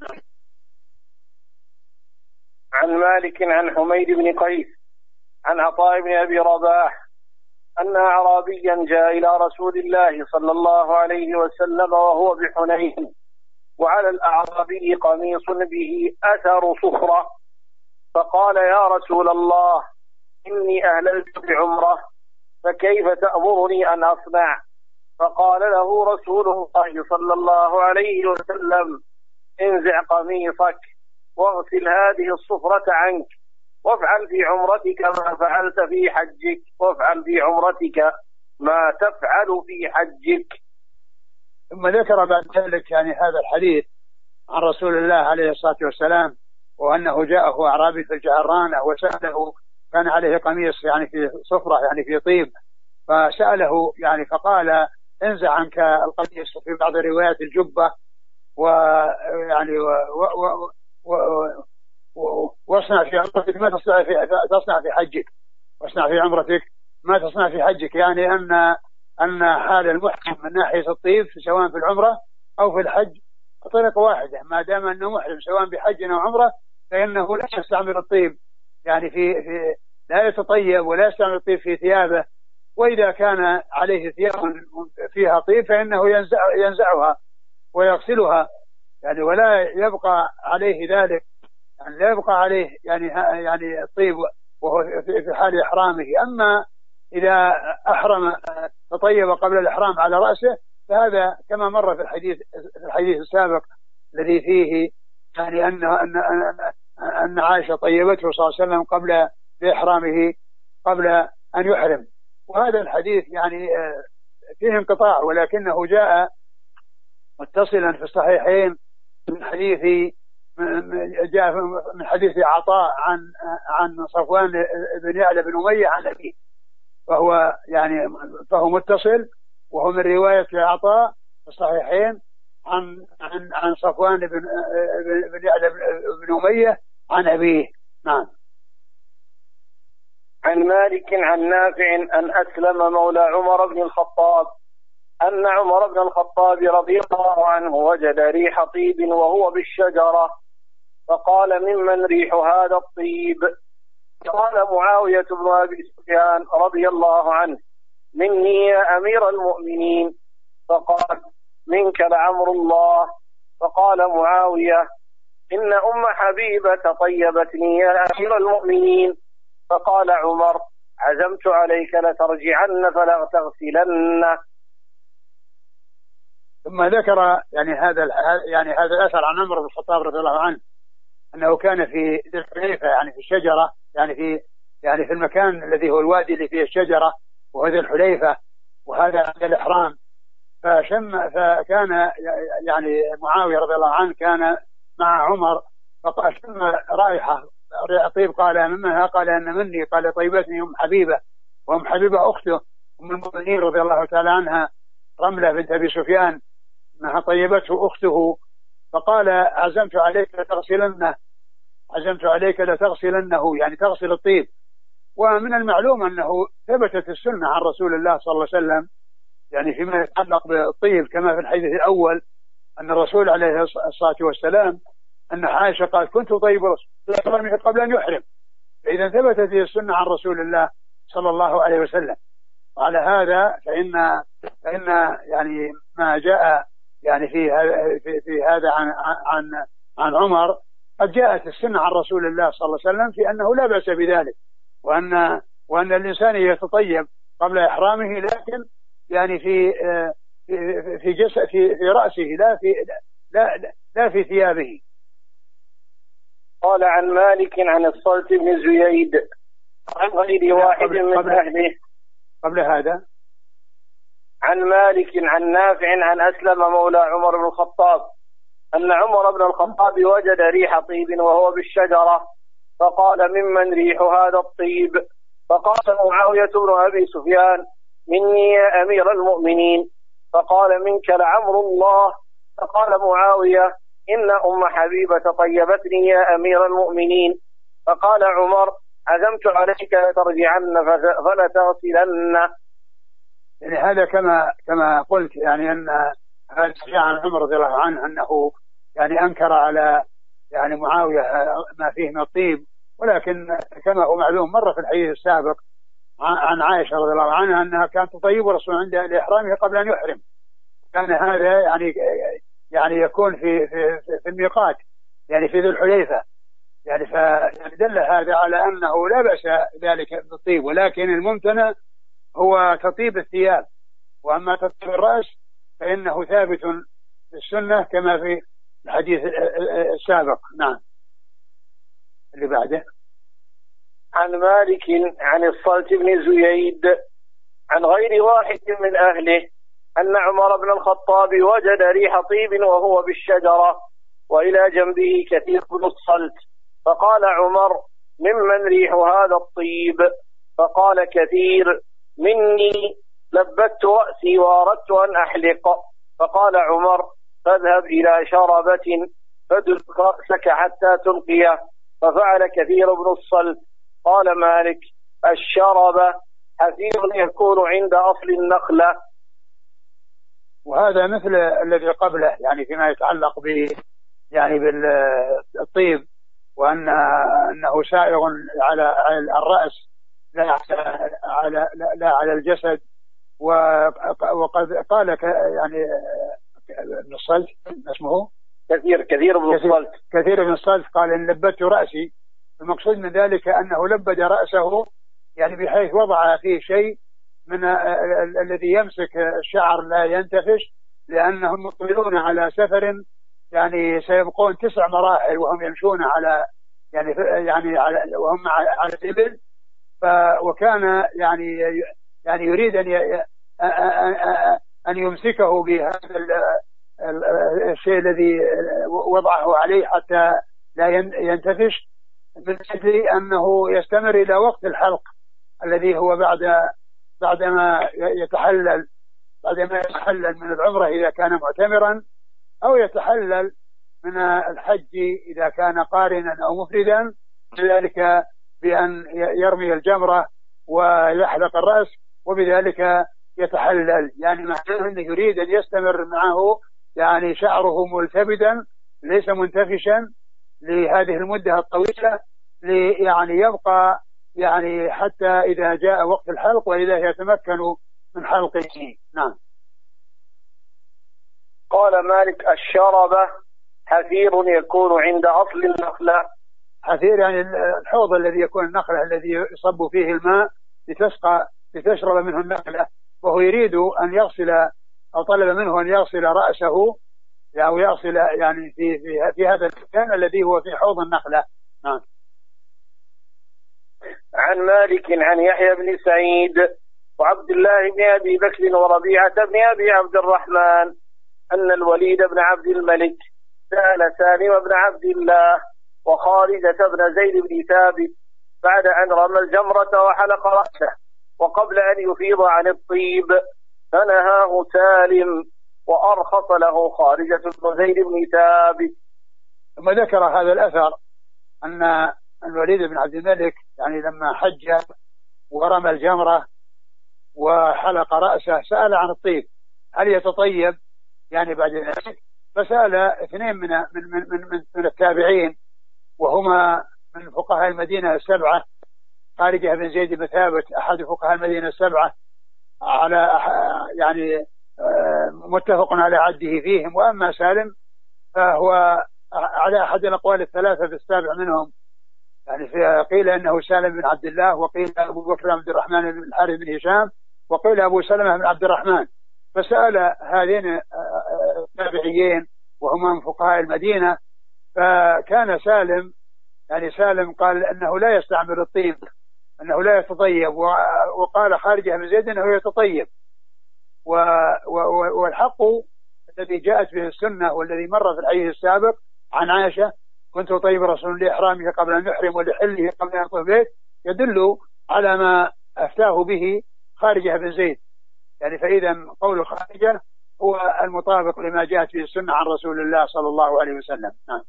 عن مالك عن حميد بن قيس عن عطاء بن أبي رباح أن أعرابيا جاء إلى رسول الله صلى الله عليه وسلم وهو بحنين، وعلى الأعرابي قميص به أثر صفرة، فقال: يا رسول الله، إني أهللت بعمرة، فكيف تأمرني أن أصنع؟ فقال له رسول الله صلى الله عليه وسلم: انزع قميصك واغسل هذه الصفرة عنك، وافعل في عمرتك ما فعلت في حجك، وافعل في عمرتك ما تفعل في حجك. ثم ذكر بعد ذلك يعني هذا الحديث عن رسول الله عليه الصلاة والسلام، وأنه جاءه أعرابي في الجعرانة وسأله، كان عليه قميص يعني في صفرة يعني في طيب، فسأله يعني فقال: انزع عنك القميص، في بعض الروايات الجبة، ويعني و و و و واصنع في عمرتك ما تصنع في تصنع في حجك، واصنع في عمرتك ما تصنع في حجك، يعني أن أن حال المحرم من ناحية الطيب سواء في العمرة أو في الحج طريقة واحدة، ما دام أنه محرم سواء بحج أو عمرة فإنه لا يستعمل الطيب، يعني في, في لا يتطيب ولا يستعمل الطيب في ثيابه. وإذا كان عليه ثياب فيها طيب فإنه ينزع ينزعها ويغسلها، يعني ولا يبقى عليه ذلك، يعني لا يبقى عليه يعني يعني الطيب وهو في حال إحرامه. أما إذا أحرم تطيب قبل الإحرام على رأسه فهذا كما مر في الحديث في الحديث السابق الذي فيه يعني أن أن أن عائشة طيبته صلى الله عليه وسلم قبل إحرامه قبل أن يحرم. وهذا الحديث يعني فيه انقطاع، ولكنه جاء متصلا في الصحيحين من حديث جاء من حديث عطاء عن عن صفوان بن يعلى بن أمية عن أبيه، فهو يعني فهو متصل، وهو من رواية عطاء في الصحيحين عن عن عن صفوان بن بن يعلى بن أمية عن أبيه. نعم. عن مالك عن نافع أن أسلم مولى عمر بن الخطاب أن عمر بن الخطاب رضي الله عنه وجد ريح طيب وهو بالشجرة، فقال: ممن ريح هذا الطيب؟ قال معاوية بن أبي سفيان رضي الله عنه: مني يا أمير المؤمنين. فقال: منك لعمر الله. فقال معاوية: إن أم حبيبة طيبتني يا أمير المؤمنين. فقال عمر: عزمت عليك لترجعن فلا تغسلن. ثم ذكر يعني هذا يعني هذا الأثر عن عمر بن الخطاب رضي الله عنه أنه كان في ذي الحليفة يعني في الشجرة، يعني في يعني في المكان الذي هو الوادي اللي فيه الشجرة وهو ذي الحليفة، وهذا عند الإحرام. فشم فكان يعني معاوية رضي الله عنه كان مع عمر، فقال: شم رائحة طيب، قال: مما؟ قال: أن مني. قال: طيبتني أم حبيبة، وأم حبيبة أخته أم المؤمنين رضي الله تعالى عنها رملة بنت أبي سفيان، أنها طيبته أخته. فقال: عزمت عليك لتغسلنه، عزمت عليك لتغسلنه، يعني تغسل الطيب. ومن المعلوم أنه ثبتت السنة عن رسول الله صلى الله عليه وسلم يعني فيما يتعلق بالطيب، كما في الحديث الأول أن الرسول عليه الصلاة والسلام أن عائشة قال: كنت طيب رسول الله قبل أن يحرم. فإذا ثبتت السنة عن رسول الله صلى الله عليه وسلم. وعلى هذا فإن فإن يعني ما جاء يعني في في, في هذا عن عن عن عمر قد جاءت السنة عن رسول الله صلى الله عليه وسلم في أنه لا بأس بذلك، وأن وأن الإنسان يتطيب قبل إحرامه، لكن يعني في في في جسد في, في رأسه، لا في لا لا في ثيابه. قال عن مالك عن الصلت بن زييد عن غير واحد من قبل أهله. قبل هذا عن مالك عن نافع عن أسلم مولى عمر بن الخطاب أن عمر بن الخطاب وجد ريح طيب وهو بالشجرة فقال ممن ريح هذا الطيب؟ فقال معاوية بن أبي سفيان مني يا أمير المؤمنين. فقال منك لعمر الله. فقال معاوية إن أم حبيبة طيبتني يا أمير المؤمنين. فقال عمر عزمت عليك لترجعن فلتغسلن. يعني هذا كما كما قلت، يعني أن هذا جاء عن عمر رضي الله عنه أنه يعني أنكر على يعني معاوية ما فيه من الطيب، ولكن كما هو معلوم مر في الحديث السابق عن عائشة رضي الله عنها أنها كانت تطيب الرسول عند الإحرام قبل أن يحرم. كان هذا يعني يعني يكون في في في الميقات، يعني في ذي الحليفة، يعني فدل هذا على أنه لا بأس ذلك بالطيب، ولكن الممتنع هو تطيب الثياب، وأما تطيب الرأس فإنه ثابت في السنة كما في الحديث السابق. نعم. اللي بعده عن مالك عن الصلت بن زييد عن غير واحد من أهله أن عمر بن الخطاب وجد ريح طيب وهو بالشجرة وإلى جنبه كثير بن الصلت. فقال عمر ممن ريح هذا الطيب؟ فقال كثير مني لبت رأسي وأردت أن أحلق. فقال عمر فاذهب إلى شربة فادلك رأسك حتى تلقيه. ففعل كثير بن الصلت. قال مالك الشربة حفير يكون عند أصل النخلة. وهذا مثل الذي قبله، يعني فيما يتعلق ب يعني بالطيب، وأن أنه سائغ على الرأس لا على لا على الجسد. وقد قال يعني ابن الصلت اسمه كثير كثير بن الصلت كثير بن الصلت قال إن لبدت رأسي. المقصود من ذلك أنه لبد رأسه يعني بحيث وضع فيه شيء من الذي يمسك الشعر لا ينتفش، لأنهم مقبلون على سفر يعني سيبقون تسع مراحل وهم يمشون على يعني يعني على وهم على الإبل. وكان يعني يعني يريد أن أن يمسكه بهذا الشيء الذي وضعه عليه حتى لا ينتفش، من أجل أنه يستمر إلى وقت الحلق الذي هو بعد بعدما يتحلل بعدما يتحلل من العمرة إذا كان معتمرا، أو يتحلل من الحج إذا كان قارنا أو مفردا، ذلك بأن يرمي الجمرة ويحلق الرأس وبذلك يتحلل. يعني معناه أنه يريد أن يستمر معه يعني شعره ملتبدا ليس منتفشا لهذه المدة الطويلة، يعني يبقى يعني حتى إذا جاء وقت الحلق وإذا يتمكن من حلقه. نعم. قال مالك الشربة حفير يكون عند أصل النخلة. حفير يعني الحوض الذي يكون النخلة الذي يصب فيه الماء لتسقى لتشرب منه النخلة، وهو يريد أن يغسل أو طلب منه أن يغسل رأسه أو يغسل يعني في في في هذا المكان الذي هو في حوض النخلة. نعم. عن مالك عن يحيى بن سعيد وعبد الله بن أبي بكر وربيعة بن أبي عبد الرحمن أن الوليد بن عبد الملك سأل سالم بن عبد الله وخالدة بن زيد بن ثابت بعد أن رمى الجمرة وحلق رأسه وقبل أن يفيض عن الطيب، فنهاه سالم وأرخص له خارجة بن زيد بن ثابت. ثم ذكر هذا الأثر أن الوليد بن عبد الملك يعني لما حج ورمى الجمرة وحلق رأسه سأل عن الطيب، هل يتطيب يعني بعد ذلك؟ فسأل اثنين من من من من, من التابعين وهما من فقهاء المدينة السبعة، خارجة بن زيد بن ثابت أحد فقهاء المدينة السبعة على يعني متفق على عده فيهم، وأما سالم فهو على أحد الأقوال الثلاثة في السابع منهم، يعني قيل إنه سالم بن عبد الله، وقيل أبو بكر بن عبد الرحمن بن الحارث بن هشام، وقيل أبو سلمة بن عبد الرحمن. فسأل هذين التابعيين وهما من فقهاء المدينة، فكان سالم يعني سالم قال أنه لا يستعمل الطيب، أنه لا يتطيب، وقال خارجة بن زيد أنه يتطيب. والحق الذي جاءت به السنة والذي مر في الحديث السابق عن عائشة كنت أطيب رسول الله لإحرامه قبل أن يحرم ولحله قبل أن يطوف به، يدل على ما أفتاه به خارجة بن زيد. يعني فإذا قول خارجة هو المطابق لما جاءت به السنة عن رسول الله صلى الله عليه وسلم. نعم.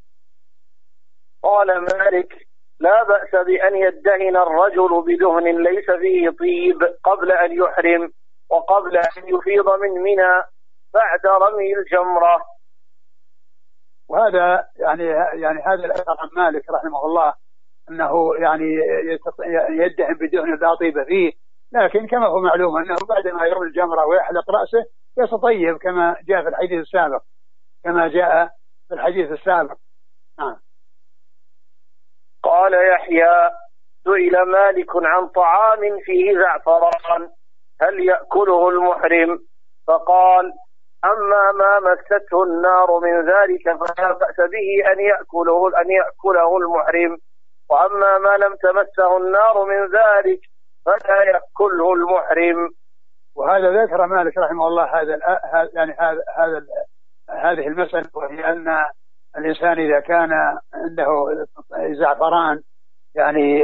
قال مالك: لا بأس بأن يدهن الرجل بدهن ليس فيه طيب قبل أن يحرم وقبل أن يفيض من منى بعد رمي الجمرة. وهذا يعني يعني هذا الأثر عن مالك رحمه الله أنه يعني يدهن بدهن لا طيب فيه، لكن كما هو معلوم أنه بعد ما يرمي الجمرة ويحلق رأسه يتطيب كما جاء في الحديث السابق كما جاء في الحديث السابق. نعم. قال يحيى: سئل مالك عن طعام فيه زعفران هل يأكله المحرم؟ فقال: أما ما مسته النار من ذلك فلا بأس به أن يأكله أن يأكله المحرم، وأما ما لم تمسه النار من ذلك فلا يأكله المحرم. وهذا ذكر مالك رحمه الله هذا يعني هذا هذا هذه المسألة، وهي أن الإنسان إذا كان عنده زعفران يعني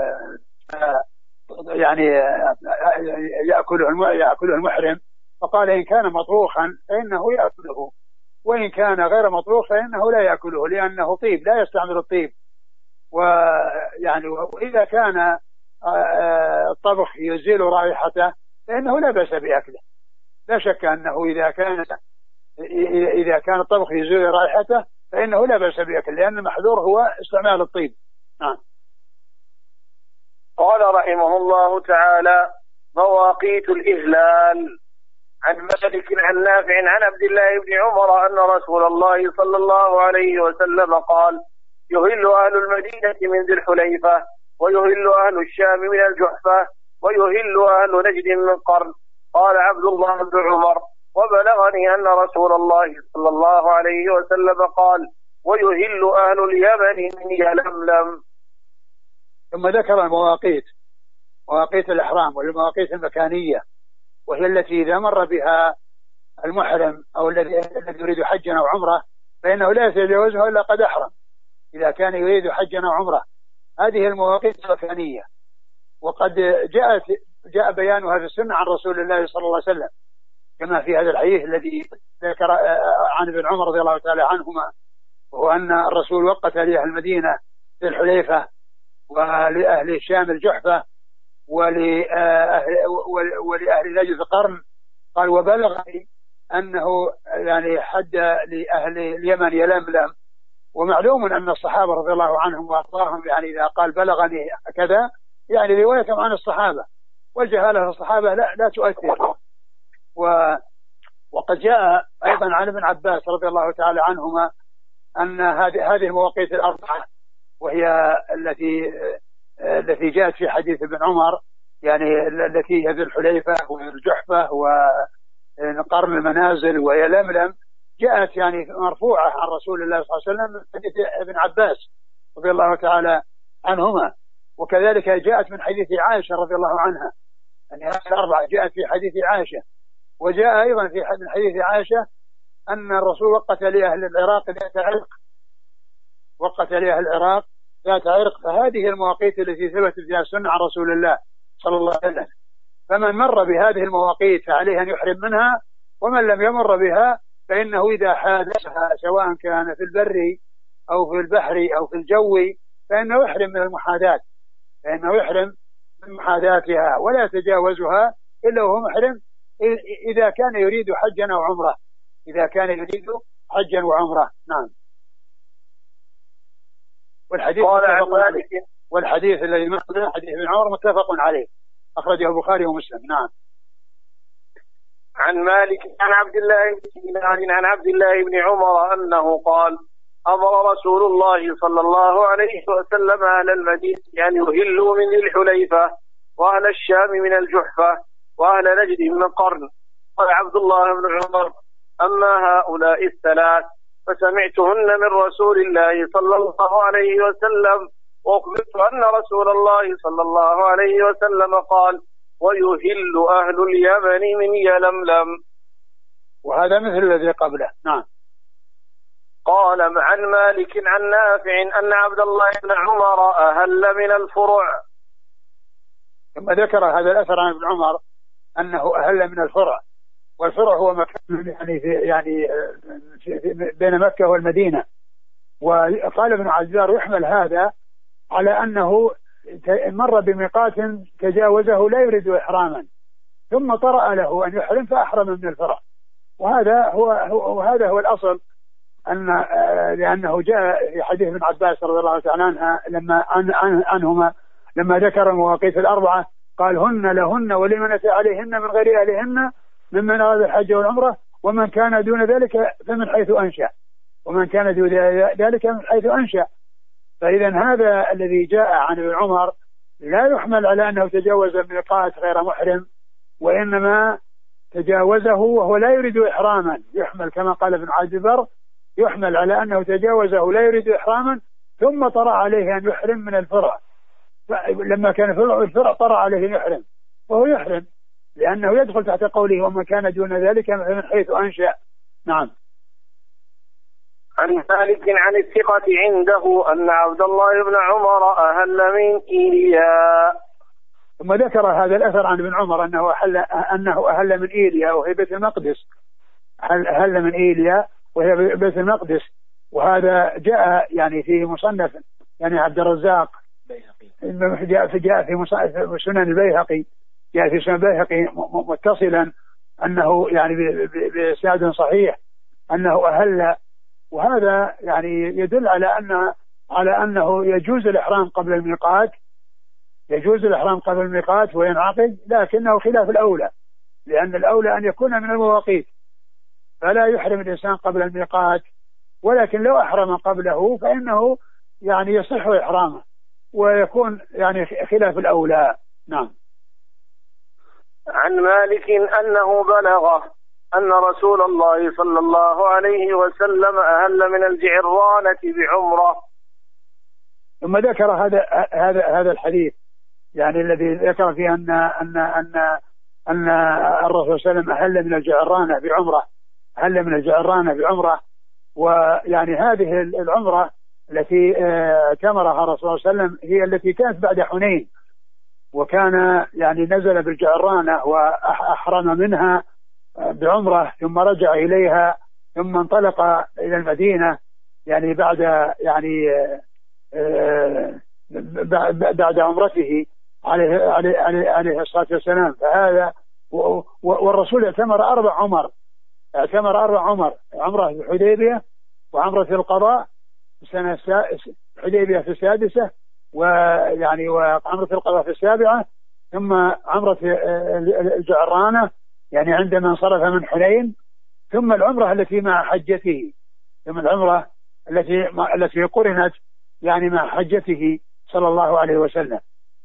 يعني يأكله يأكله المحرم، فقال إن كان مطبوخا فإنه يأكله، وإن كان غير مطبوخ فإنه لا يأكله لأنه طيب لا يستعمل الطيب. ويعني وإذا كان الطبخ يزيل رائحته فإنه لا بأس بأكله. لا شك أنه إذا كان إذا كان الطبخ يزيل رائحته فإنه لا بأس بأكله، لأن المحذور هو استعمال الطيب. نعم. قال رحمه الله تعالى: مواقيت الإهلال. عن مالك عن نافع عن عبد الله بن عمر أن رسول الله صلى الله عليه وسلم قال: يهل أهل المدينة من ذي الحليفة، ويهل أهل الشام من الجحفة، ويهل أهل نجد من قرن. قال عبد الله بن عمر: وبلغني أن رسول الله صلى الله عليه وسلم قال: ويهل أهل اليمن من يلملم. ثم ذكر المواقيت، مواقيت الإحرام والمواقيت المكانية، وهي التي إذا مر بها المحرم أو الذي يريد حجا أو عمرة فإنه لا يتجاوزها إلا قد أحرم إذا كان يريد حجا أو عمرة. هذه المواقيت المكانية، وقد جاءت جاء بيانها في السنة عن رسول الله صلى الله عليه وسلم، كما في هذا الحديث الذي ذكر عن ابن عمر رضي الله تعالى عنهما، وهو أن الرسول وقت لأهل المدينة في الحليفة، ولأهل الشام الجحفة، ولأهل, ولأهل نجد قرن. قال: وبلغني أنه يعني حد لأهل اليمن يلملم. ومعلوم أن الصحابة رضي الله عنهم وأرضاهم يعني إذا قال بلغني كذا يعني رواية عن الصحابة، والجهالة في الصحابة لا, لا تؤثر. و وقد جاء أيضا عن ابن عباس رضي الله تعالى عنهما أن هذه هذه المواقيت الأربعة، وهي التي التي جاءت في حديث ابن عمر، يعني التي هي ذي الحليفة والجحفة وقرن المنازل ويلملم، جاءت يعني مرفوعة عن رسول الله صلى الله عليه وسلم من حديث ابن عباس رضي الله تعالى عنهما. وكذلك جاءت من حديث عائشة رضي الله عنها، يعني هذه الأربعة جاءت في حديث عائشة. وجاء أيضا في حديث عائشة أن الرسول وقت لأهل العراق ذات عرق، وقت لأهل العراق ذات عرق. فهذه المواقيت التي ثبتت فيها السنة عن رسول الله صلى الله عليه وسلم، فمن مر بهذه المواقيت فعليه أن يحرم منها، ومن لم يمر بها فإنه إذا حادثها سواء كان في البر أو في البحر أو في الجو فإنه يحرم من المحاذاة، فإنه يحرم من محاذاتها ولا يتجاوزها إلا وهو محرم إذا كان يريد حجا أو عمرة، إذا كان يريد حجا وعمرة. نعم. والحديث والحديث الذي معنا حديث ابن عمر متفق عليه، أخرجه البخاري ومسلم. نعم. عن مالك عن عبد الله بن دينار عن عبد الله بن عمر أنه قال: أمر رسول الله صلى الله عليه وسلم أهل المدينة أن يهلوا من ذي الحليفة، وأهل الشام من الجحفة، وأهل نجد من قرن. قال عبد الله بن عمر: أما هؤلاء الثلاث فسمعتهن من رسول الله صلى الله عليه وسلم، وأخبرت أن رسول الله صلى الله عليه وسلم قال: ويهل أهل اليمن من يلملم. وهذا مثل الذي قبله. نعم. قال: عن مالك عن نافع أن عبد الله بن عمر أهل من الفرع. ثم ذكر هذا الأثر عن ابن عمر أنه أهل من الفرع، والفرع هو مكان يعني في يعني في في بين مكة والمدينة. وقال ابن عزار يحمل هذا على أنه مر بميقات تجاوزه لا يريد إحراما، ثم طرأ له أن يحرم فأحرم من الفرع. وهذا هو وهذا هو الأصل، أن لأنه جاء في حديث ابن عباس رضي الله تعالى عنها لما عن عنهما لما ذكر المواقيت الأربعة قال: هن لهن ولمن أتى عليهن من غير أهلهن ممن أراد الحج والعمرة، ومن كان دون ذلك فمن حيث أنشأ، ومن كان دون ذلك من حيث أنشأ. فإذا هذا الذي جاء عن ابن عمر لا يحمل على أنه تجاوز الميقات غير محرم، وإنما تجاوزه وهو لا يريد إحراما. يحمل كما قال ابن عزبر، يحمل على أنه تجاوزه لا يريد إحراما ثم طرأ عليه أن يحرم من الفرع. لما كان في الفرع طرأ عليه أن يحرم، وهو يحرم لأنه يدخل تحت قوله: ومن كان دون ذلك من حيث أنشأ. نعم. عن مالك عن الثقة عنده أن عبد الله بن عمر أهل من إيليا. ثم ذكر هذا الأثر عن ابن عمر أنه أهل أنه أهل من إيليا وهي بيت المقدس، أهل من إيليا وهي بيت المقدس. وهذا جاء يعني في مصنف يعني عبد الرزاق، جاء في جاء في سنن البيهقي، جاء في سنن البيهقي متصلا أنه يعني بإسناد صحيح أنه أهل. وهذا يعني يدل على أن على أنه يجوز الإحرام قبل الميقات، يجوز الإحرام قبل الميقات وينعقد، لكنه خلاف الأولى، لأن الأولى أن يكون من المواقيت، فلا يحرم الإنسان قبل الميقات. ولكن لو أحرم قبله فإنه يعني يصح إحرامه ويكون يعني خلاف الأولى. نعم. عن مالك أنه بلغه أن رسول الله صلى الله عليه وسلم أهل من الجعرانة بعمرة. ثم ذكر هذا هذا هذا الحديث يعني الذي ذكر فيه أن أن أن أن الرسول صلى الله عليه وسلم أهل من الجعرانة بعمرة، أهل من الجعرانة بعمرة. ويعني هذه العمرة التي اعتمرها الرسول صلى الله عليه وسلم هي التي كانت بعد حنين، وكان يعني نزل بالجعرانة وأحرم منها بعمرة، ثم رجع إليها، ثم انطلق إلى المدينة يعني بعد يعني بعد عمرته عليه عليه عليه الصلاة والسلام. فهذا والرسول اعتمر أربع عمر، اعتمر أربع عمر: عمرة الحديبية، وعمرة القضاء السنة الحديبية في السادسة، ويعني وعمرة القضاء في السابعة، ثم عمرة الجعرانة يعني عندما انصرف من حنين، ثم العمرة التي مع حجته، ثم العمرة التي التي قرنت يعني مع حجته صلى الله عليه وسلم.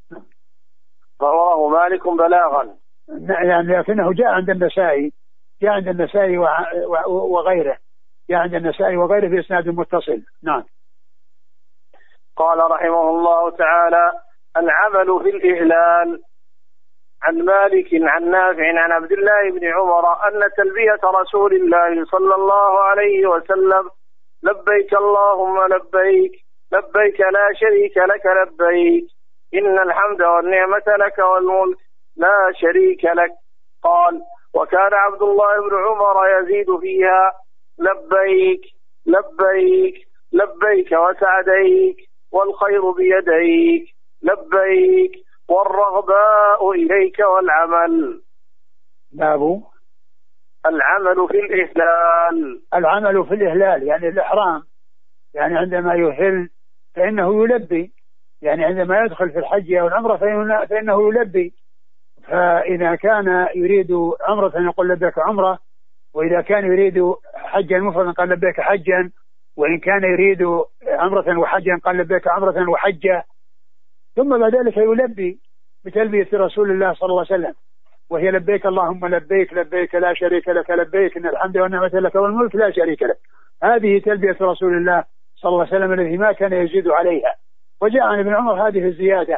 رواه مالك بلاغا، يعني لكنه جاء عند النسائي، جاء عند النسائي وغيره، جاء عند النسائي وغيره في إسناد متصل. نعم. قال رحمه الله تعالى: العمل في الإهلال. عن مالك عن نافع عن عبد الله بن عمر أن تلبية رسول الله صلى الله عليه وسلم: لبيك اللهم لبيك، لبيك لا شريك لك لبيك، إن الحمد والنعمة لك والملك لا شريك لك. قال: وكان عبد الله بن عمر يزيد فيها: لبيك لبيك لبيك وسعديك، والخير بيديك، لبيك، والرغباء إليك والعمل. باب العمل في الإهلال. العمل في الإهلال يعني الإحرام، يعني عندما يهل فإنه يلبي، يعني عندما يدخل في الحج أو العمرة فإنه يلبي. فإذا كان يريد عمرة يقول لبيك عمرة، وإذا كان يريد حجا مفردا قال لبيك حجا، وإن كان يريد عمرة وحجا قال لبيك عمرة وحجا. ثم بعد ذلك يلبي بتلبية رسول الله صلى الله عليه وسلم، وهي: لبيك اللهم لبيك، لبيك لا شريك لك لبيك، إن الحمد والنعمة لك والملك لا شريك لك. هذه تلبية رسول الله صلى الله عليه وسلم الذي ما كان يزيد عليها. وجاء عن ابن عمر هذه الزيادة،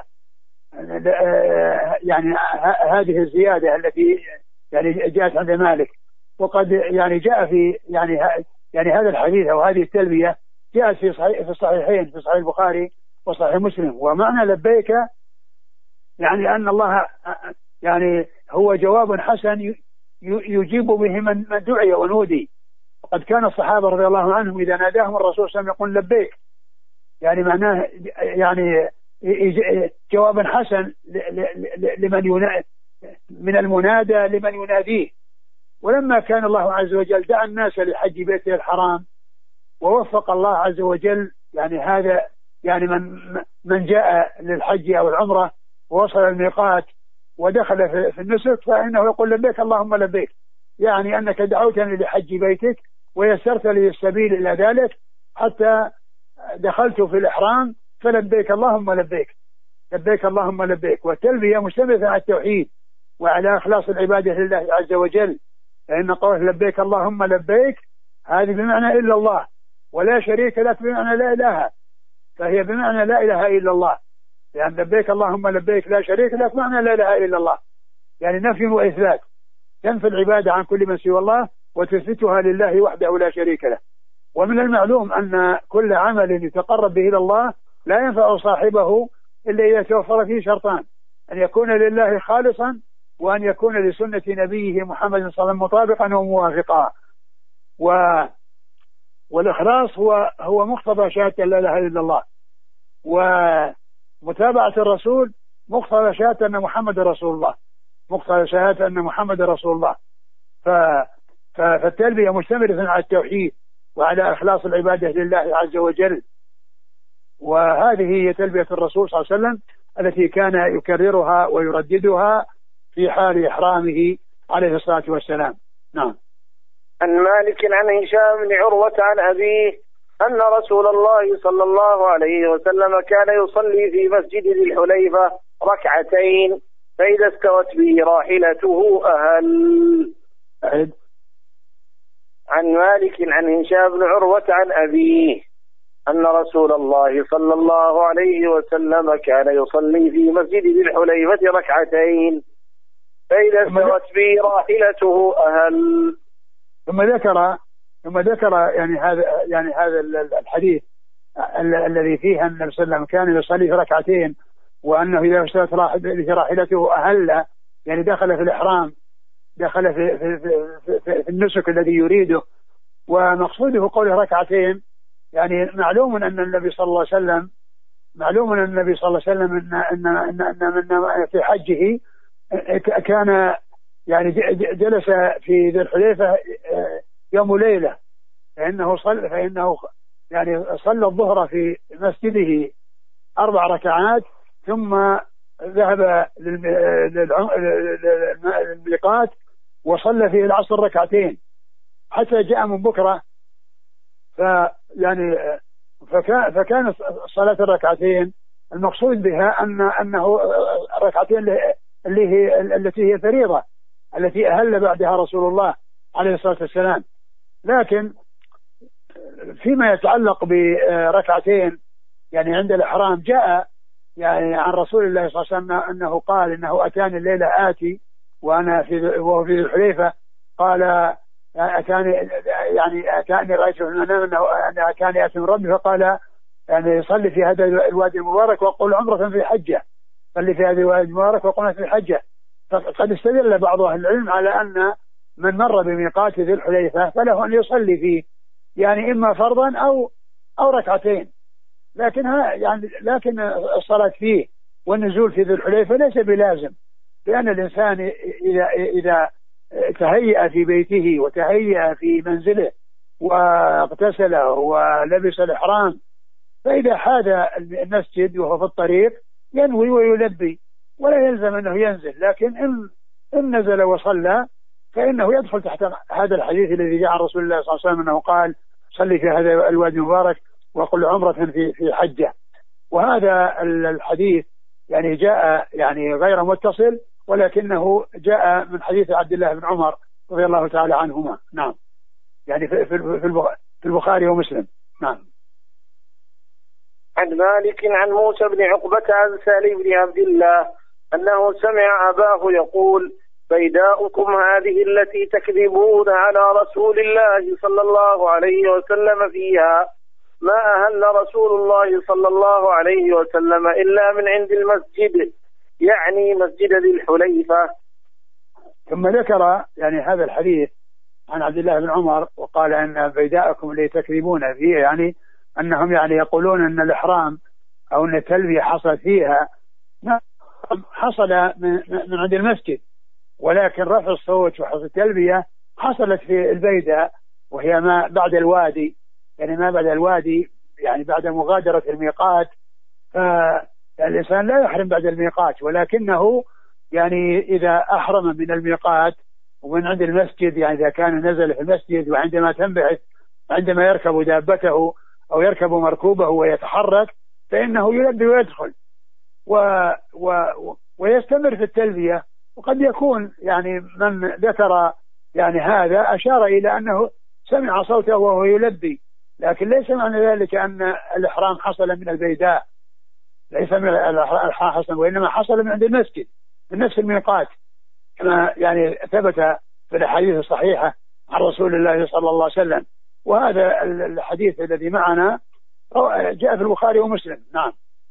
يعني هذه الزيادة التي يعني جاءت عند مالك، وقد يعني جاء في يعني يعني هذا الحديث أو هذه التلبية جاءت في صحيح في الصحيحين، في صحيح البخاري وصحيح مسلم. ومعنى لبيك يعني أن الله يعني هو جواب حسن يجيب به من دعي ونودي. وقد كان الصحابة رضي الله عنهم إذا ناداهم الرسول صلى الله عليه وسلم يقول لبيك، يعني معناه يعني جوابا حسن لمن ينادي من المنادى لمن يناديه. ولما كان الله عز وجل دعا الناس لحج بيته الحرام، ووفق الله عز وجل يعني هذا يعني من من جاء للحج أو العمرة ووصل الميقات ودخل في النسك، فإنه يقول لبيك اللهم لبيك، يعني أنك دعوتني لحج بيتك ويسرت لي السبيل إلى ذلك حتى دخلت في الإحرام، فلبيك اللهم لبيك، لبيك اللهم لبيك. والتلبية مشتملة على التوحيد وعلى إخلاص العبادة لله عز وجل، لأن قول لبيك اللهم لبيك هذه بمعنى إلا الله، ولا شريك لك بمعنى لا إله، فهي بمعنى لا إله إلا الله. يعني لبيك اللهم لبيك لا شريك لك معنى لا إله إلا الله، يعني نفي وإثبات، تنفي العبادة عن كل من سوى الله وتثبتها لله وحده لا شريك له. ومن المعلوم أن كل عمل يتقرب به إلى الله لا ينفع صاحبه إلا إذا توفر فيه شرطان: أن يكون لله خالصا، وأن يكون لسنة نبيه محمد صلى الله عليه وسلم مطابقا وموافقا. و... والإخلاص هو هو مقتضى شهادة لا إله إلا الله، ومتابعة الرسول مقتضى شهادة أن محمد رسول الله، مقتضى شهادة أن محمد رسول الله. ف... ف... فالتلبية مشتملة على التوحيد وعلى إخلاص العبادة لله عز وجل. وهذه هي تلبية الرسول صلى الله عليه وسلم التي كان يكررها ويرددها في حال إحرامه عليه الصلاة والسلام. نعم. عن مالك عن هشام بن عروة عن أبيه أن رسول الله صلى الله عليه وسلم كان يصلي في مسجد ذي الحليفة ركعتين، فإذا استوت به راحلته أهل. أعد. عن مالك عن هشام بن عروة عن أبيه أن رسول الله صلى الله عليه وسلم كان يصلي في مسجد ذي الحليفة ركعتين، فإذا استوت به راحلته أهل. ثم ذكر ثم ذكر يعني هذا يعني هذا الحديث الذي فيه أن النبي صلى الله عليه وسلم كان يصلي في ركعتين، وأنه إذا استوت راحلته أهل، يعني دخل في الإحرام، دخل في في في, في, في النسك الذي يريده. ومقصوده قوله ركعتين، يعني معلوم أن النبي صلى الله عليه وسلم معلوم أن النبي صلى الله عليه وسلم أن أن أن, أن, أن في حجه كان يعني جلس في ذي الحليفة يوم وليلة، فإنه صلى فإنه يعني صلى الظهر في مسجده أربع ركعات، ثم ذهب للميقات وصلى فيه العصر ركعتين حتى جاء من بكرة. فيعني فكان فكان صلاة الركعتين المقصود بها أن أنه ركعتين اللي هي التي هي فريضة التي أهل بعدها رسول الله عليه الصلاة والسلام. لكن فيما يتعلق بركعتين يعني عند الإحرام، جاء يعني عن رسول الله صلى الله عليه وسلم أنه قال إنه أتاني الليلة آتي وأنا في وهو في الحليفة، قال أتاني يعني أتاني رأيت في المنام أنه أتاني آتي من ربي، فقال يعني صلي في هذا الوادي المبارك وقل عمرة في حجة، صلي في هذا الوادي المبارك وقل في حجة. فقد استدل بعض أهل العلم على أن من مر بميقات ذي الحليفة فله أن يصلي فيه يعني إما فرضا أو أو ركعتين، لكنها يعني لكن الصلاة فيه والنزول في ذي الحليفة ليس بلازم، لأن الإنسان إذا إذا تهيأ في بيته وتهيأ في منزله واغتسل ولبس الإحرام، فإذا حاد المسجد وهو في الطريق ينوي ويلبي ولا يلزم أنه ينزل. لكن إن, إن نزل وصلى فإنه يدخل تحت هذا الحديث الذي جاء عن رسول الله صلى الله عليه وسلم أنه قال صلي في هذا الوادي المبارك وقل عمرة في في حجة. وهذا الحديث يعني جاء يعني غير متصل، ولكنه جاء من حديث عبد الله بن عمر رضي الله تعالى عنهما. نعم. يعني في في في البخاري ومسلم. نعم. عن مالك عن موسى بن عقبة عن سالم بن عبد الله أنه سمع أباه يقول: بيداؤكم هذه التي تكذبون على رسول الله صلى الله عليه وسلم فيها ما أهل رسول الله صلى الله عليه وسلم إلا من عند المسجد، يعني مسجد ذي الحليفة. ثم ذكر يعني هذا الحديث عن عبد الله بن عمر وقال أن بيداءكم اللي تكذبون فيه، يعني أنهم يعني يقولون أن الإحرام أو أن التلبية حصل فيها حصل من عند المسجد، ولكن رفع الصوت وحصل التلبية حصلت في البيداء وهي ما بعد الوادي، يعني ما بعد الوادي يعني بعد مغادرة الميقات. فالإنسان لا يحرم بعد الميقات، ولكنه يعني إذا أحرم من الميقات ومن عند المسجد، يعني إذا كان نزل في المسجد وعندما تنبعث عندما يركب دابته أو يركب مركوبه ويتحرك فإنه يلبي ويدخل و و ويستمر في التلبية. وقد يكون يعني من ذكر يعني هذا أشار إلى أنه سمع صوته وهو يلبي، لكن ليس معنى ذلك أن الإحرام حصل من البيداء، ليس من الإحرام حصل، وإنما حصل من عند المسجد من نفس الميقات، كما يعني ثبت في الحديث الصحيحة عن رسول الله صلى الله عليه وسلم. وهذا الحديث الذي معنا جاء في البخاري ومسلم. نعم.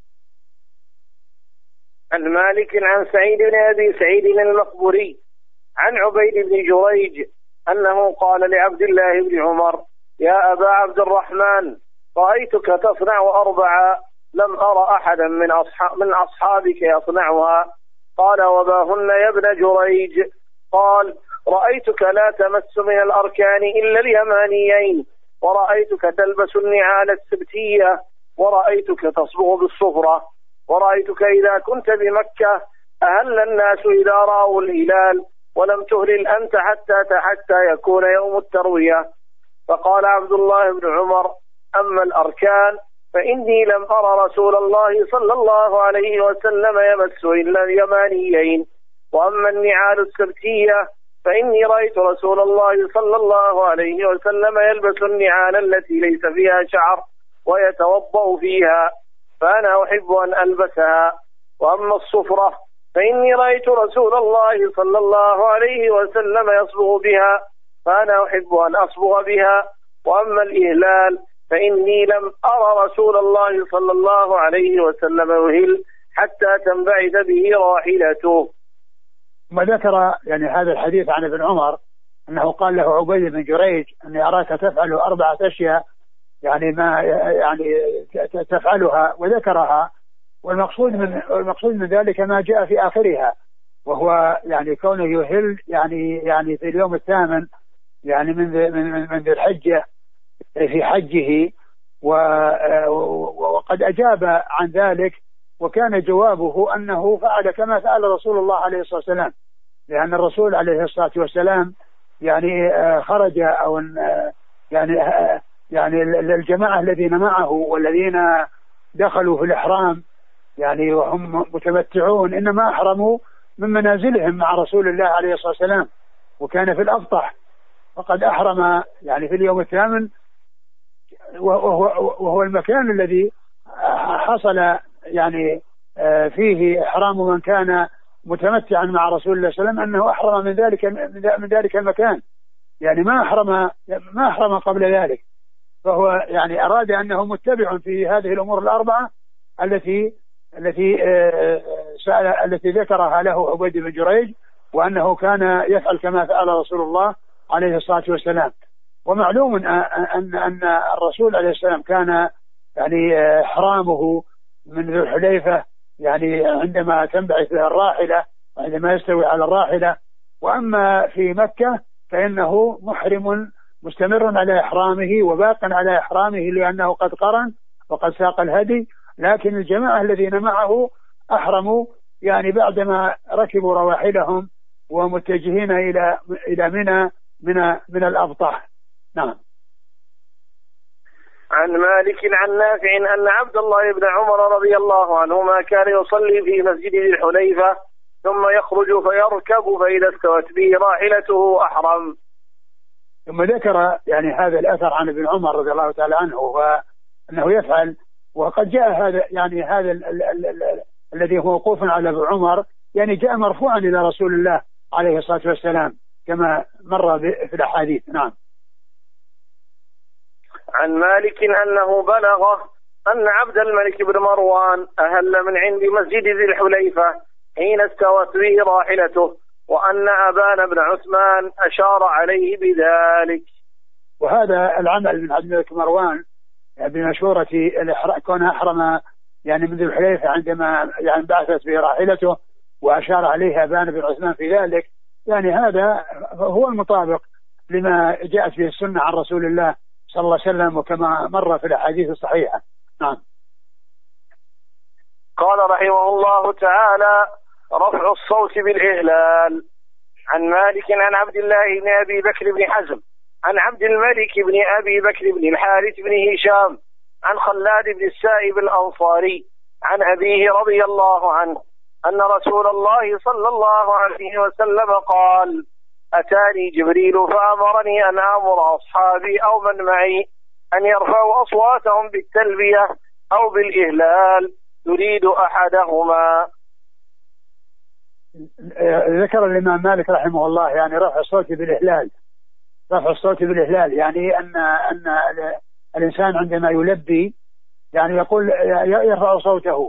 عن مالك عن سعيد بن أبي سعيد المقبوري عن عبيد بن جريج أنه قال لعبد الله بن عمر: يا أبا عبد الرحمن، رأيتك تصنع أربعة لم أرى أحدا من أصحاب من أصحابك يصنعها. قال: وباهن يا ابن جريج؟ قال: رأيتك لا تمس من الأركان إلا اليمانيين، ورأيتك تلبس النعال السبتية، ورأيتك تصبغ بالصفرة، ورأيتك إذا كنت بمكة أهل الناس إذا رأوا الهلال، ولم تهلل أنت حتى حتى يكون يوم التروية. فقال عبد الله بن عمر: أما الأركان فإني لم أرى رسول الله صلى الله عليه وسلم يمس إلا اليمانيين، وأما النعال السبتية فإني رأيت رسول الله صلى الله عليه وسلم يلبس النعال التي ليس فيها شعر ويتوضأ فيها، فأنا أحب أن ألبسها. وأما الصفرة فإني رأيت رسول الله صلى الله عليه وسلم يصبغ بها، فأنا أحب أن أصبغ بها. وأما الإهلال فإني لم أرى رسول الله صلى الله عليه وسلم يهل حتى تنبعث به راحلته. ما ذكر يعني هذا الحديث عن ابن عمر أنه قال له عبيد بن جريج: أني أراك تفعل أربعة أشياء يعني ما يعني تفعلها، وذكرها. والمقصود من المقصود من ذلك ما جاء في آخرها، وهو يعني كونه يهل يعني يعني في اليوم الثامن يعني من من من ذي الحجة في حجه. وقد أجاب عن ذلك، وكان جوابه أنه فعل كما فعل رسول الله عليه الصلاة والسلام، لأن الرسول عليه الصلاة والسلام يعني خرج أو يعني يعني الجماعة الذين معه والذين دخلوا في الإحرام يعني وهم متمتعون إنما أحرموا من منازلهم مع رسول الله عليه الصلاة والسلام، وكان في الأبطح، وقد أحرم يعني في اليوم الثامن، وهو, وهو المكان الذي حصل يعني فيه إحرام من كان متمتعا مع رسول الله صلى الله عليه وسلم، أنه أحرم من ذلك من ذلك المكان، يعني ما أحرم ما أحرم قبل ذلك. فهو يعني أراد أنه متبع في هذه الأمور الأربعة التي التي سأل التي ذكرها له عبيد بن جريج، وأنه كان يفعل كما فعل رسول الله عليه الصلاة والسلام. ومعلوم أن أن الرسول عليه السلام كان يعني إحرامه من ذي الحليفة يعني عندما تنبعث الراحلة وعندما يستوي على الراحلة. وأما في مكة فإنه محرم مستمر على إحرامه وباق على إحرامه، لأنه قد قرن وقد ساق الهدي. لكن الجماعة الذين معه أحرموا يعني بعدما ركبوا رواحلهم ومتجهين إلى إلى منى من من الأبطح. نعم. عن مالك عن نافع أن عبد الله بن عمر رضي الله عنهما كان يصلي في مسجد ذي الحليفة ثم يخرج فيركب، فإذا استوت به راحلته أحرم. ثم ذكر يعني هذا الأثر عن ابن عمر رضي الله تعالى عنه وأنه يفعل، وقد جاء هذا يعني هذا ال ال ال ال الذي هو وقوف على ابن عمر يعني جاء مرفوعا إلى رسول الله عليه الصلاة والسلام كما مر في الأحاديث. نعم. عن مالك أنه بلغه أن عبد الملك بن مروان أهل من عند مسجد ذي الحليفة حين استوت به راحلته، وأن أبان بن عثمان أشار عليه بذلك. وهذا العمل من عبد الملك مروان بمشورة كونه أحرم يعني من ذي الحليفة عندما يعني بعثت به راحلته وأشار عليه أبان بن عثمان في ذلك، يعني هذا هو المطابق لما جاءت به السنة عن رسول الله صلى الله عليه وسلم وكما مر في الأحاديث الصحيحة. نعم. قال رحمه الله تعالى: رفع الصوت بالإهلال. عن مالك عن عبد الله بن أبي بكر بن حزم عن عبد الملك بن أبي بكر بن الحارث بن هشام عن خلاد بن السائب الأنصاري عن أبيه رضي الله عنه أن رسول الله صلى الله عليه وسلم قال: أتاني جبريل فأمرني أن آمر أصحابي أو من معي أن يرفعوا أصواتهم بالتلبية أو بالإهلال يريد أحدهما. ذكر الإمام مالك رحمه الله يعني رفع الصوت بالإهلال، رفع الصوت بالإهلال يعني أن أن الإنسان عندما يلبي يعني يقول يرفع صوته،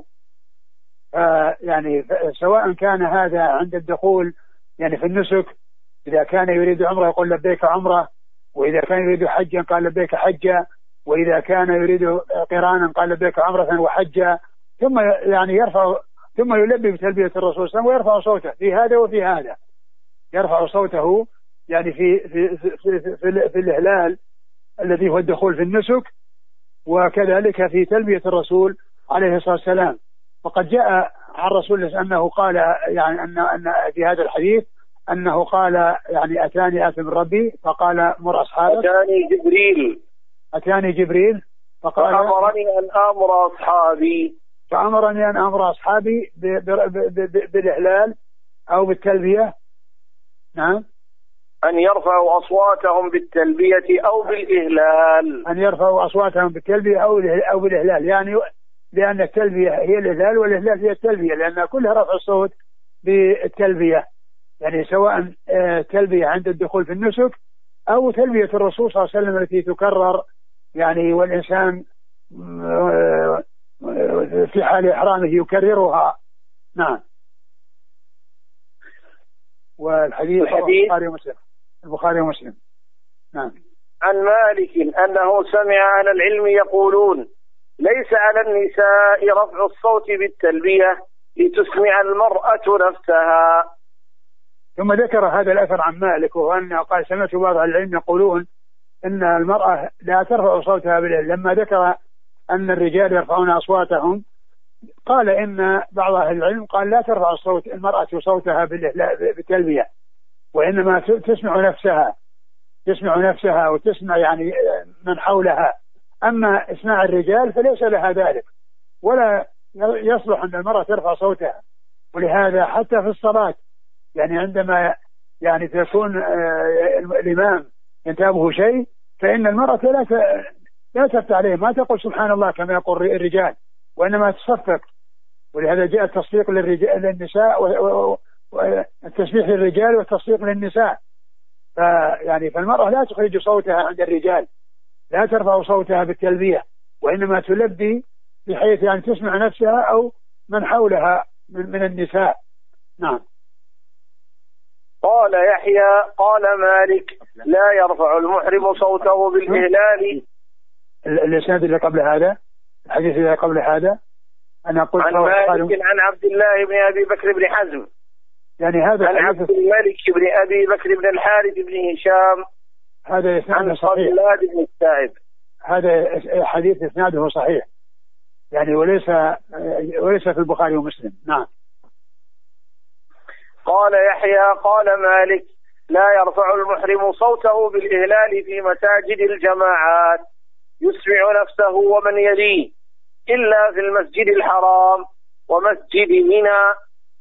يعني سواء كان هذا عند الدخول يعني في النسك، إذا كان يريد عمره يقول لبيك عمره، وإذا كان يريد حجا قال لبيك حجا، وإذا كان يريد قرانا قال لبيك عمرة وحجا، ثم يعني يرفع ثم يلبي بتلبية الرسول صلى الله عليه وسلم ويرفع صوته في هذا وفي هذا، يرفع صوته يعني في في في, في, في, في الإهلال الذي هو الدخول في النسك، وكذلك في تلبية الرسول عليه الصلاة والسلام. وقد جاء عن رسول الله أنه قال يعني أن أن في هذا الحديث أنه قال يعني أتاني آت من ربي فقال مر أصحابك. أتاني جبريل أتاني جبريل فقال فأمرني أن آمر أصحابي فأمرني أن آمر أصحابي بالإهلال أو بالتلبية. نعم. أن يرفعوا أصواتهم بالتلبية أو بالإهلال. أن يرفعوا أصواتهم بالتلبية أو أو بالإهلال، يعني لأن التلبية هي الإهلال والإهلال هي التلبية، لأن كلها رفع الصوت بالتلبية، يعني سواء تلبية عند الدخول في النسك أو تلبية الرسول صلى الله عليه وسلم التي تكرر يعني والإنسان في حال إحرامه يكررها. نعم. والحديث البخاري ومسلم البخاري ومسلم. نعم. عن مالك أنه سمع أهل العلم يقولون: ليس على النساء رفع الصوت بالتلبية لتسمع المرأة نفسها. ثم ذكر هذا الأثر عن مالك، وأنه قال: سمعت بعض العلم يقولون أن المرأة لا ترفع صوتها بالإهلال. لما ذكر أن الرجال يرفعون أصواتهم قال إن بعض أهل العلم قال لا ترفع الصوت المرأة صوتها بالتلبية، وإنما تسمع نفسها تسمع نفسها وتسمع يعني من حولها. أما إسماع الرجال فليس لها ذلك، ولا يصلح أن المرأة ترفع صوتها. ولهذا حتى في الصلاة يعني عندما يعني تكون الإمام ينتابه شيء فإن المرأة لا لا تفتح عليه، ما تقول سبحان الله كما يقول الرجال، وإنما تصفق. ولهذا جاء التصفيق للرجال للنساء والتسبيح للرجال والتصفيق للنساء. فيعني فالمرأة لا تخرج صوتها عند الرجال، لا ترفع صوتها بالتلبية، وإنما تلبي بحيث يعني تسمع نفسها أو من حولها من, من النساء. نعم. قال يحيى قال مالك: لا يرفع المحرم صوته بالإهلال. الإسناد اللي قبل هذا الحديث اللي قبل هذا أنا قلت عن مالك عن عبد الله بن أبي بكر بن حزم يعني هذا عن عبد الملك بن أبي بكر بن الحارث بن هشام هذا إسناد صحيح. عن خلاد بن السائب. هذا حديث إسناده صحيح يعني وليس وليس في البخاري ومسلم. نعم. قال يحيى قال مالك: لا يرفع المحرم صوته بالإهلال في مساجد الجماعات يسمع نفسه ومن يليه إلا في المسجد الحرام ومسجد منى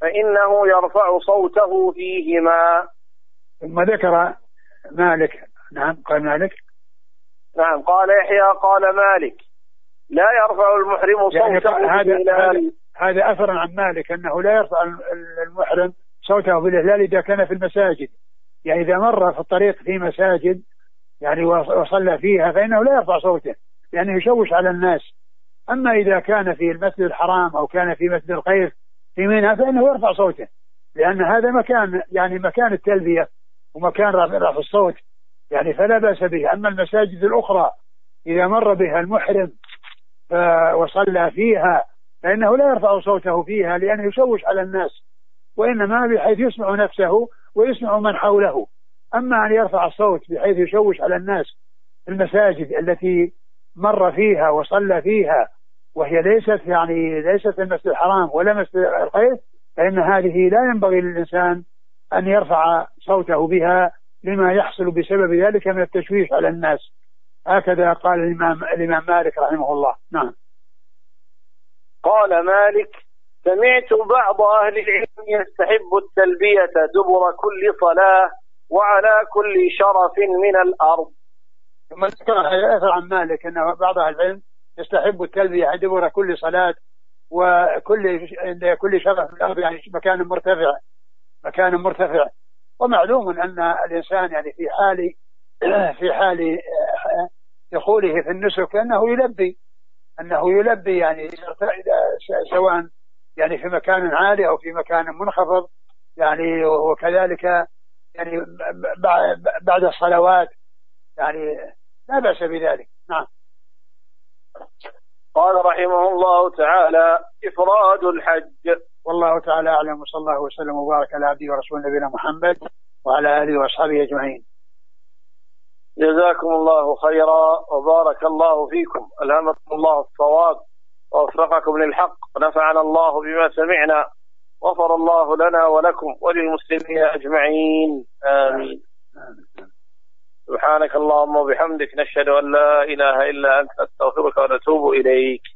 فإنه يرفع صوته فيهما. ثم ذكر مالك نعم قال مالك. نعم قال يحيى قال مالك لا يرفع المحرم صوته يعني بالهلال. هذا أثر عن مالك أنه لا يرفع المحرم صوته بالهلال إذا كان في المساجد، يعني إذا مر في الطريق في مساجد يعني وصلى فيها فإنه لا يرفع صوته لأنه يشوش على الناس. أما إذا كان في المسجد الحرام أو كان في مسجد الخيف في منى فإنه يرفع صوته، لأن هذا مكان يعني مكان التلبية ومكان رفع الصوت يعني فلا بأس به. أما المساجد الأخرى إذا مر بها المحرم وصلى فيها فإنه لا يرفع صوته فيها لأنه يشوش على الناس، وإنما بحيث يسمع نفسه ويسمع من حوله. أما أن يرفع الصوت بحيث يشوش على الناس في المساجد التي مر فيها وصلى فيها وهي ليست يعني ليست المسجد الحرام ولا مسجد الخيف، فإن هذه لا ينبغي للإنسان أن يرفع صوته بها لما يحصل بسبب ذلك من التشويش على الناس. هكذا قال الإمام, الإمام مالك رحمه الله. نعم. قال مالك سمعت بعض أهل العلم يستحب التلبية دبر كل صلاة وعلى كل شرف من الأرض. ثم ذكر أثر عن مالك أن بعض أهل العلم يستحب التلبية دبر كل صلاة وكل كل شرف من الأرض، يعني مكان مرتفع مكان مرتفع. ومعلوم أن الإنسان يعني في حال في حال دخوله في النسك أنه يلبي أنه يلبي يعني سواء يعني في مكان عالي أو في مكان منخفض يعني، وكذلك يعني بعد الصلوات يعني لا بأس بذلك. نعم. قال رحمه الله تعالى إفراد الحج. والله تعالى أعلم، وصلى الله وسلم وبارك على عبده ورسوله نبينا محمد وعلى آله وأصحابه أجمعين. جزاكم الله خيرا وبارك الله فيكم، ألهمكم الله الصواب ووفقكم للحق ونفعنا الله بما سمعنا، غفر الله لنا ولكم وللمسلمين أجمعين، آمين. سبحانك اللهم وبحمدك نشهد أن لا إله إلا أنت نستغفرك ونتوب إليك.